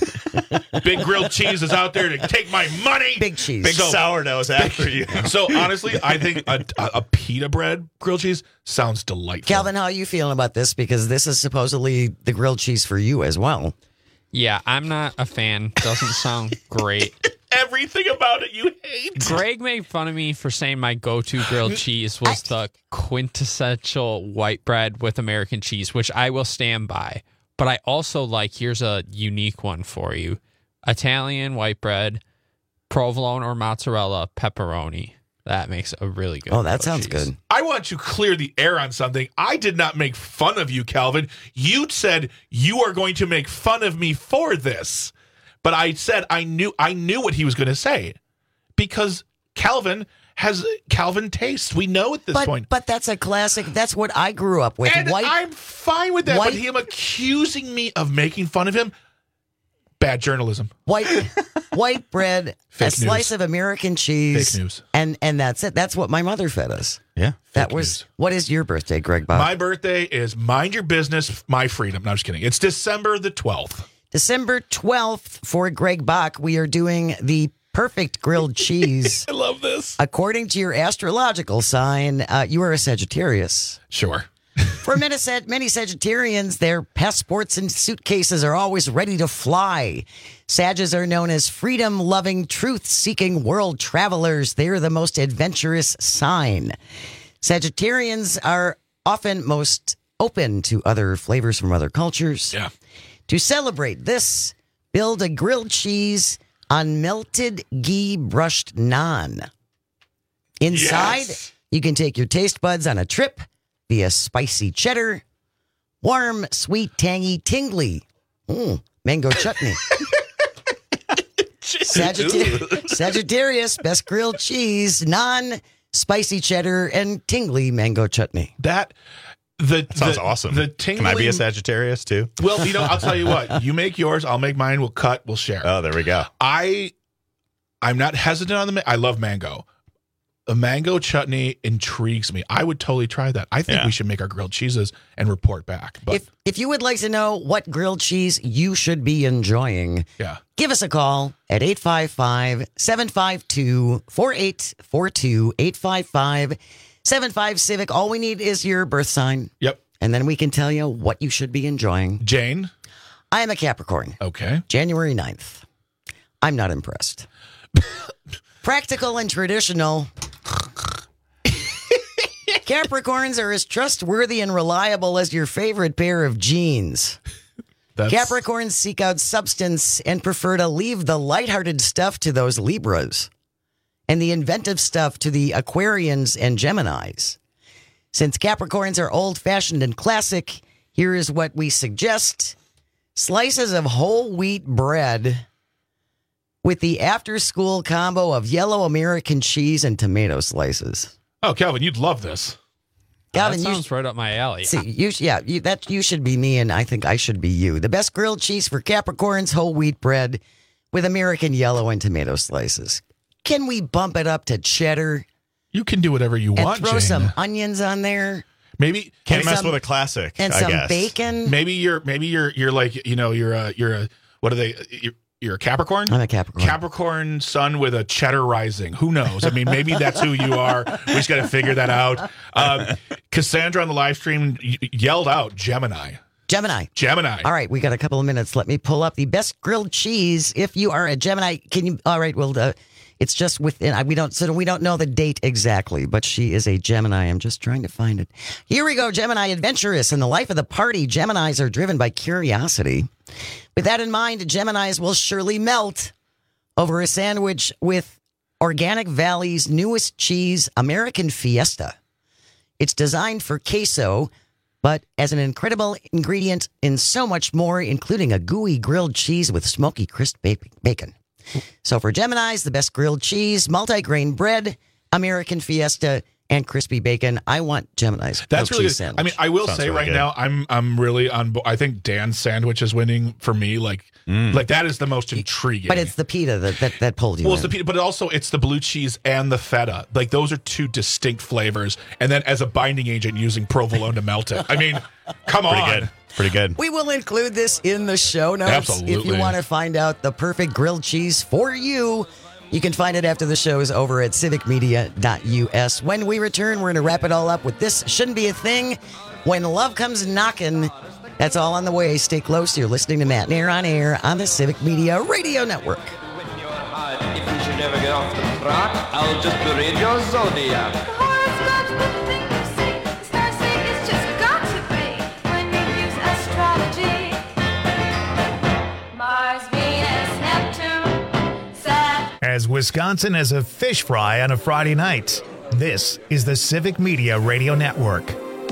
Big grilled cheese is out there to take my money. Big cheese. Big sourdough's after you. So honestly, I think a pita bread grilled cheese sounds delightful. Calvin, how are you feeling about this? Because this is supposedly the grilled cheese for you as well. Yeah, I'm not a fan. Doesn't sound great. Everything about it you hate. Greg made fun of me for saying my go-to grilled cheese was the quintessential white bread with American cheese, which I will stand by. But I also like, here's a unique one for you. Italian white bread, provolone or mozzarella, pepperoni. That makes a really good. Oh, that sounds good. I want to clear the air on something. I did not make fun of you, Calvin. You said you are going to make fun of me for this. But I said I knew what he was going to say. Because Calvin has Calvin taste. We know at this point. But that's a classic. That's what I grew up with. And I'm fine with that. But him accusing me of making fun of him, bad journalism. White bread, Fake a slice of American cheese. Fake news. And that's it. That's what my mother fed us. Yeah. That was. What is your birthday, Greg Bob? My birthday is mind your business, my freedom. No, I'm just kidding. It's December the 12th. December 12th for Greg Bach. We are doing the perfect grilled cheese. I love this. According to your astrological sign, you are a Sagittarius. Sure. For many Sagittarians, their passports and suitcases are always ready to fly. Sages are known as freedom-loving, truth-seeking world travelers. They're the most adventurous sign. Sagittarians are often most open to other flavors from other cultures. Yeah. To celebrate this, build a grilled cheese on melted ghee brushed naan. Inside, you can take your taste buds on a trip via spicy cheddar, warm, sweet, tangy, tingly, mango chutney. Sagittarius, best grilled cheese, naan, spicy cheddar, and tingly mango chutney. That sounds awesome. Can I be a Sagittarius too? Well, I'll tell you what. You make yours, I'll make mine. We'll cut, we'll share. Oh, there we go. I'm not hesitant on I love mango. A mango chutney intrigues me. I would totally try that. I think we should make our grilled cheeses and report back. But if you would like to know what grilled cheese you should be enjoying, give us a call at 855-752-4842, 855-75-CIVIC. All we need is your birth sign. Yep. And then we can tell you what you should be enjoying. Jane? I am a Capricorn. Okay. January 9th. I'm not impressed. Practical and traditional. Capricorns are as trustworthy and reliable as your favorite pair of jeans. Capricorns seek out substance and prefer to leave the lighthearted stuff to those Libras and the inventive stuff to the Aquarians and Geminis. Since Capricorns are old-fashioned and classic, here is what we suggest. Slices of whole wheat bread with the after-school combo of yellow American cheese and tomato slices. Oh, Calvin, you'd love this. Calvin, that sounds right up my alley. See, you should be me, and I think I should be you. The best grilled cheese for Capricorns, whole wheat bread with American yellow and tomato slices. Can we bump it up to cheddar? You can do whatever you want, and throw some onions on there. Maybe can't mess with a classic. And I some guess. bacon. Maybe you're like you're a what are they? You're a Capricorn? I'm a Capricorn. Capricorn sun with a cheddar rising. Who knows? I mean, maybe that's who you are. We just got to figure that out. Cassandra on the live stream yelled out Gemini. Gemini. All right, we got a couple of minutes. Let me pull up the best grilled cheese. If you are a Gemini, can you? All right, well, it's just within. We don't know the date exactly, but she is a Gemini. I'm just trying to find it. Here we go. Gemini, adventurous in the life of the party. Geminis are driven by curiosity. With that in mind, Geminis will surely melt over a sandwich with Organic Valley's newest cheese, American Fiesta. It's designed for queso, but as an incredible ingredient in so much more, including a gooey grilled cheese with smoky crisp bacon. So for Geminis, the best grilled cheese, multi-grain bread, American Fiesta, and crispy bacon. I want Gemini's. That's really good. Sandwich. I mean, I will say right now, I'm really on. I think Dan's sandwich is winning for me. Like that is the most intriguing. But it's the pita that pulled you. Well, it's the pita, but also it's the blue cheese and the feta. Like those are two distinct flavors. And then as a binding agent, using provolone to melt it. I mean, come on. Pretty good. We will include this in the show notes. Absolutely. If you want to find out the perfect grilled cheese for you. You can find it after the shows over at civicmedia.us. When we return, we're going to wrap it all up with This Shouldn't Be a Thing. When love comes knocking, That's all on the way. Stay close. You're listening to Matt Nair on Air on the Civic Media Radio Network. If you should never get off the track, I'll just berate your zodiac. As Wisconsin as a fish fry on a Friday night, this is the Civic Media Radio Network.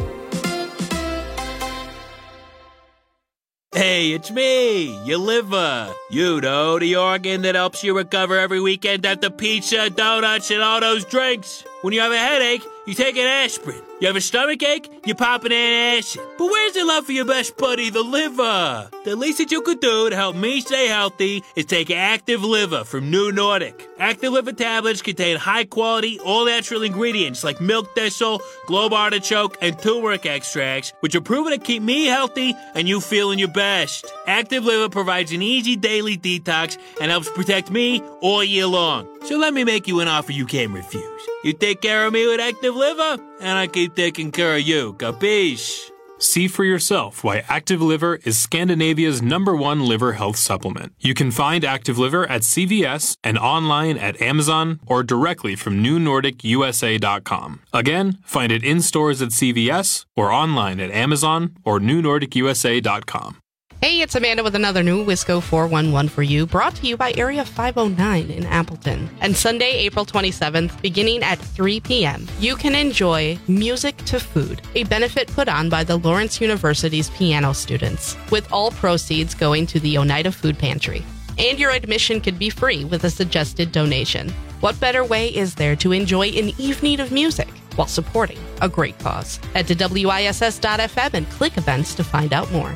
Hey, it's me, your liver. You know, the organ that helps you recover every weekend after pizza, donuts, and all those drinks. When you have a headache, you take an aspirin. You have a stomach ache, you pop an antacid. But where's the love for your best buddy, the liver? The least that you could do to help me stay healthy is take Active Liver from New Nordic. Active Liver tablets contain high-quality, all-natural ingredients like milk thistle, globe artichoke, and turmeric extracts, which are proven to keep me healthy and you feeling your best. Active Liver provides an easy daily detox and helps protect me all year long. So let me make you an offer you can't refuse. You take care of me with Active Liver, and I keep taking care of you. Capiche? See for yourself why Active Liver is Scandinavia's #1 liver health supplement. You can find Active Liver at CVS and online at Amazon or directly from NewNordicUSA.com. Again, find it in stores at CVS or online at Amazon or NewNordicUSA.com. Hey, it's Amanda with another new Wisco 411 for you, brought to you by Area 509 in Appleton. And Sunday, April 27th, beginning at 3 p.m., you can enjoy Music to Food, a benefit put on by the Lawrence University's piano students, with all proceeds going to the Oneida Food Pantry. And your admission could be free with a suggested donation. What better way is there to enjoy an evening of music while supporting a great cause? Head to WISS.FM and click events to find out more.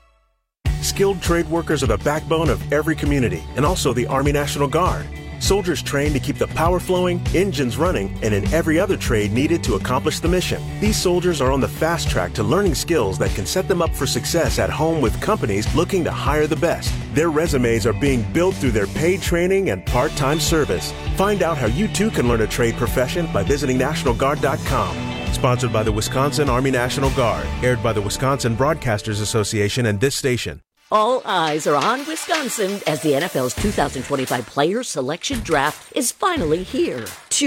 Skilled trade workers are the backbone of every community, and also the Army National Guard. Soldiers trained to keep the power flowing, engines running, and in every other trade needed to accomplish the mission. These soldiers are on the fast track to learning skills that can set them up for success at home with companies looking to hire the best. Their resumes are being built through their paid training and part-time service. Find out how you too can learn a trade profession by visiting NationalGuard.com. Sponsored by the Wisconsin Army National Guard. Aired by the Wisconsin Broadcasters Association and this station. All eyes are on Wisconsin as the NFL's 2025 Player Selection Draft is finally here.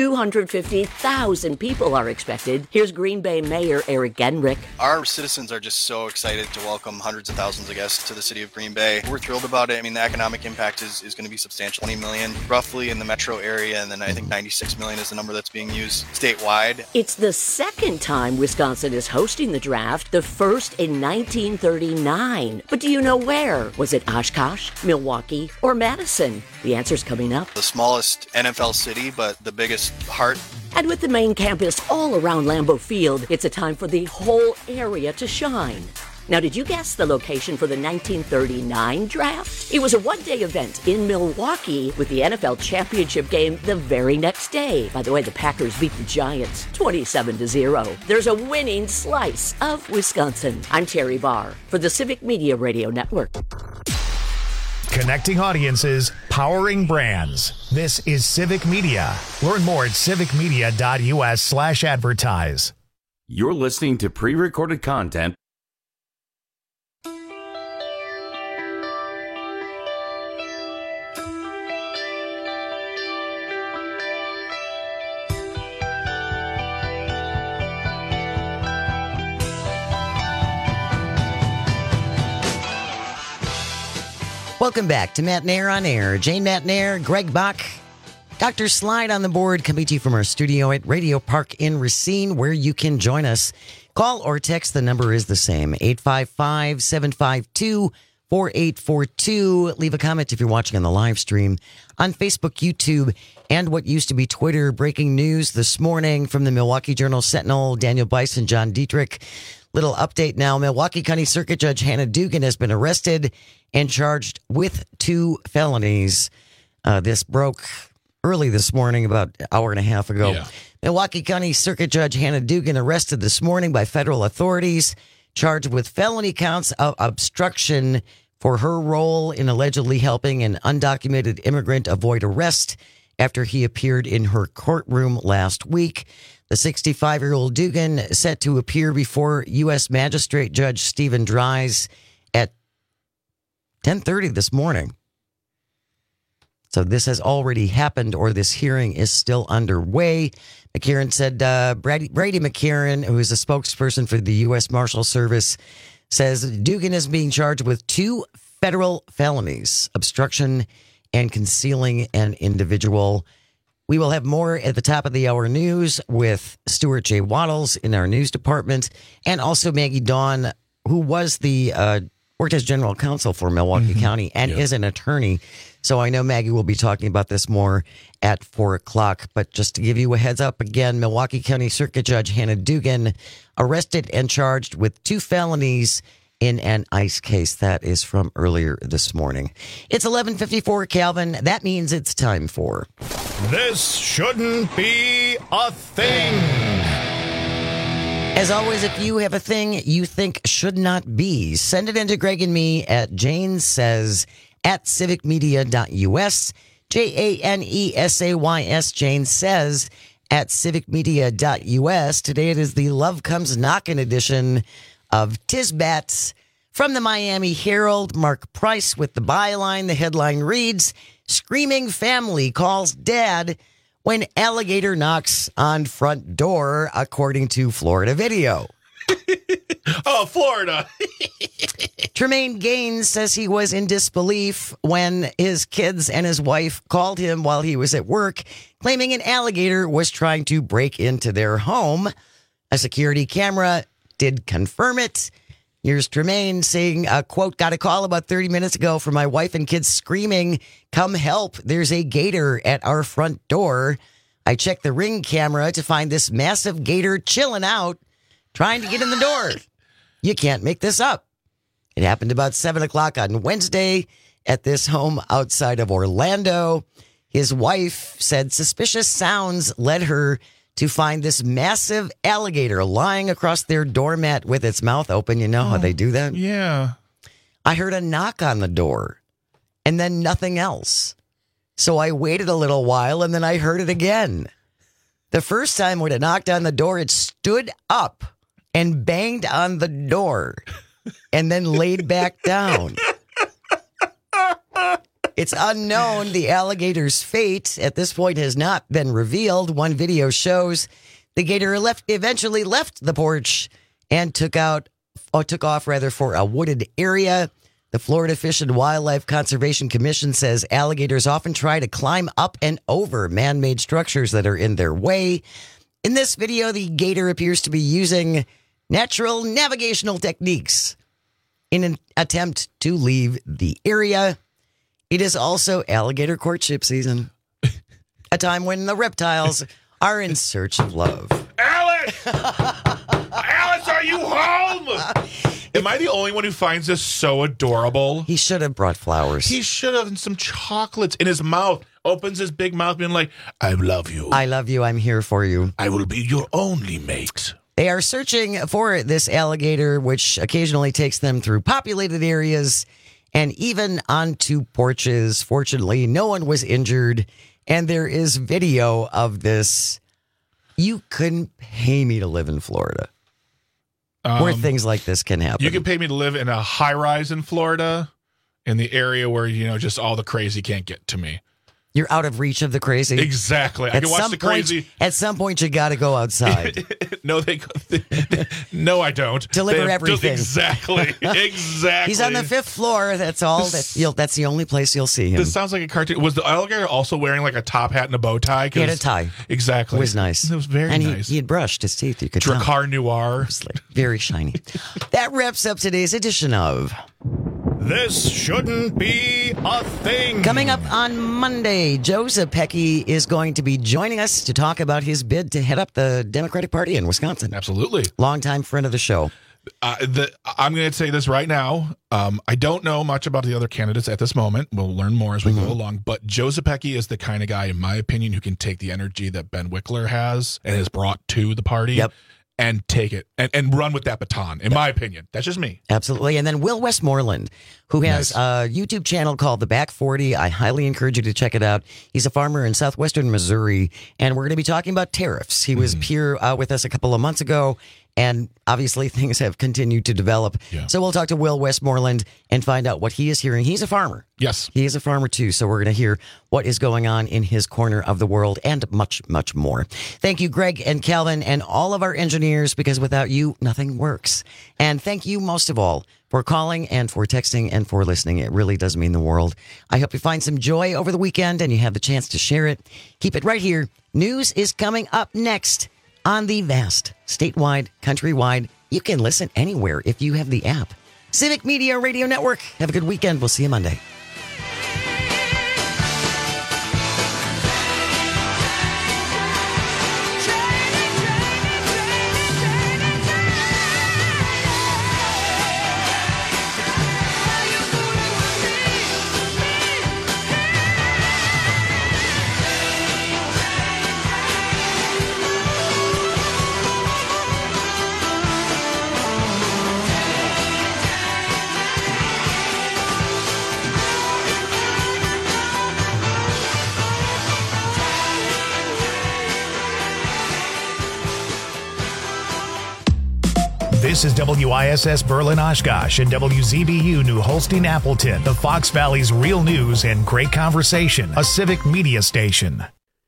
250,000 people are expected. Here's Green Bay Mayor Eric Genrich. Our citizens are just so excited to welcome hundreds of thousands of guests to the city of Green Bay. We're thrilled about it. I mean, the economic impact is going to be substantial. 20 million roughly in the metro area, and then I think 96 million is the number that's being used statewide. It's the second time Wisconsin is hosting the draft, the first in 1939. But do you know where? Was it Oshkosh, Milwaukee, or Madison? The answer's coming up. The smallest NFL city, but the biggest heart. And with the main campus all around Lambeau Field, it's a time for the whole area to shine. Now, did you guess the location for the 1939 draft? It was a one-day event in Milwaukee with the NFL championship game the very next day. By the way, the Packers beat the Giants 27-0. There's a winning slice of Wisconsin. I'm Terry Barr for the Civic Media Radio Network. Connecting audiences, powering brands. This is Civic Media. Learn more at civicmedia.us/advertise. You're listening to pre-recorded content. Welcome back to Matt Nair on Air. Jane Matt Nair, Greg Bach, Dr. Slide on the board, coming to you from our studio at Radio Park in Racine, where you can join us. Call or text, the number is the same, 855-752-4842. Leave a comment if you're watching on the live stream on Facebook, YouTube, and what used to be Twitter. Breaking news this morning from the Milwaukee Journal-Sentinel, Daniel Bison, John Dietrich. Little update now. Milwaukee County Circuit Judge Hannah Dugan has been arrested and charged with 2 felonies. This broke early this morning, about an hour and a half ago. Yeah. Milwaukee County Circuit Judge Hannah Dugan arrested this morning by federal authorities, charged with felony counts of obstruction for her role in allegedly helping an undocumented immigrant avoid arrest after he appeared in her courtroom last week. The 65-year-old Dugan set to appear before U.S. Magistrate Judge Stephen Dries at 10:30 this morning. So this has already happened, or this hearing is still underway. McCarran said Brady McCarran, who is a spokesperson for the U.S. Marshal Service, says Dugan is being charged with 2 federal felonies, obstruction and concealing an individual. We will have more at the top of the hour news with Stuart J. Waddles in our news department, and also Maggie Dawn, who was worked as general counsel for Milwaukee County and is an attorney. So I know Maggie will be talking about this more at 4 o'clock. But just to give you a heads up again, Milwaukee County Circuit Judge Hannah Dugan arrested and charged with 2 felonies in an ICE case. That is from earlier this morning. It's 11:54, Calvin. That means it's time for This Shouldn't Be a Thing. As always, if you have a thing you think should not be, send it into Greg and me at janesays@civicmedia.us, JANESAYS, Jane Says at civicmedia.us. Today it is the Love Comes Knockin' edition of Tisbats. From the Miami Herald, Mark Price with the byline. The headline reads, "Screaming family calls dad when alligator knocks on front door," according to Florida Video. Oh, Florida. Tremaine Gaines says he was in disbelief when his kids and his wife called him while he was at work, claiming an alligator was trying to break into their home. A security camera did confirm it. Here's Tremaine saying, quote, "Got a call about 30 minutes ago from my wife and kids screaming, 'Come help, there's a gator at our front door.' I checked the Ring camera to find this massive gator chilling out, trying to get in the door. You can't make this up." It happened about 7 o'clock on Wednesday at this home outside of Orlando. His wife said suspicious sounds led her to find this massive alligator lying across their doormat with its mouth open. You know how they do that? Yeah. I heard a knock on the door and then nothing else. So I waited a little while and then I heard it again. The first time when it knocked on the door, it stood up and banged on the door and then laid back down. It's unknown. The alligator's fate at this point has not been revealed. One video shows the gator eventually left the porch and took off for a wooded area. The Florida Fish and Wildlife Conservation Commission says alligators often try to climb up and over man-made structures that are in their way. In this video, the gator appears to be using natural navigational techniques in an attempt to leave the area. It is also alligator courtship season, a time when the reptiles are in search of love. Alice! Alice, are you home? Am I the only one who finds this so adorable? He should have brought flowers. He should have, and some chocolates in his mouth. Opens his big mouth being like, "I love you. I love you. I'm here for you. I will be your only mate." They are searching for this alligator, which occasionally takes them through populated areas and even onto porches. Fortunately, no one was injured, and there is video of this. You couldn't pay me to live in Florida, where things like this can happen. You can pay me to live in a high-rise in Florida, in the area where, just all the crazy can't get to me. You're out of reach of the crazy. Exactly. I can watch the crazy. At some point, you got to go outside. No, no, I don't. Deliver everything. Exactly. Exactly. He's on the 5th floor. That's all. That's the only place you'll see him. This sounds like a cartoon. Was the alligator also wearing like a top hat and a bow tie? He had a tie. Exactly. It was nice. It was very nice. He had brushed his teeth. You could Drakkar Noir. It was very shiny. That wraps up today's edition of This Shouldn't Be a Thing. Coming up on Monday, Joe Zepecki is going to be joining us to talk about his bid to head up the Democratic Party in Wisconsin. Absolutely. Longtime friend of the show. I'm going to say this right now. I don't know much about the other candidates at this moment. We'll learn more as we go along. But Joe Zepecki is the kind of guy, in my opinion, who can take the energy that Ben Wickler has and has brought to the party and take it and run with that baton, in my opinion. That's just me. Absolutely. And then Will Westmoreland, who has a YouTube channel called The Back 40. I highly encourage you to check it out. He's a farmer in southwestern Missouri, and we're going to be talking about tariffs. He was here with us a couple of months ago, and obviously things have continued to develop. Yeah. So we'll talk to Will Westmoreland and find out what he is hearing. He's a farmer. Yes. He is a farmer too, so we're going to hear what is going on in his corner of the world and much, much more. Thank you, Greg and Calvin, and all of our engineers, because without you, nothing works. And thank you most of all for calling and for texting and for listening. It really does mean the world. I hope you find some joy over the weekend and you have the chance to share it. Keep it right here. News is coming up next on the vast, statewide, countrywide. You can listen anywhere if you have the app. Civic Media Radio Network. Have a good weekend. We'll see you Monday. This is WISS Berlin Oshkosh and WZBU New Holstein Appleton, the Fox Valley's real news and great conversation, a civic media station.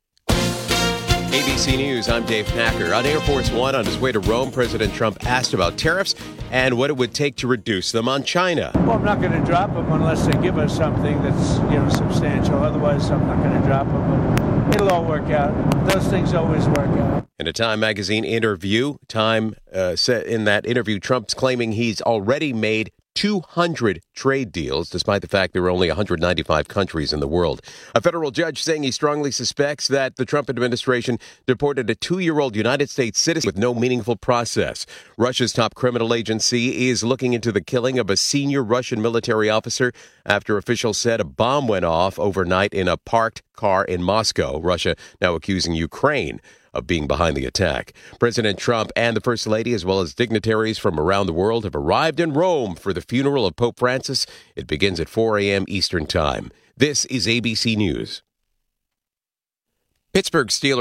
ABC News, I'm Dave Packer. On Air Force One on his way to Rome, President Trump asked about tariffs and what it would take to reduce them on China. Well, I'm not going to drop them unless they give us something that's, substantial. Otherwise, I'm not going to drop them. It'll all work out. Those things always work out. In a Time magazine interview, Time said in that interview, Trump's claiming he's already made 200 trade deals, despite the fact there are only 195 countries in the world. A federal judge saying he strongly suspects that the Trump administration deported a 2-year-old United States citizen with no meaningful process. Russia's top criminal agency is looking into the killing of a senior Russian military officer after officials said a bomb went off overnight in a parked car in Moscow. Russia now accusing Ukraine of being behind the attack. President Trump and the First Lady, as well as dignitaries from around the world, have arrived in Rome for the funeral of Pope Francis. It begins at 4 a.m. Eastern Time. This is ABC News. Pittsburgh Steelers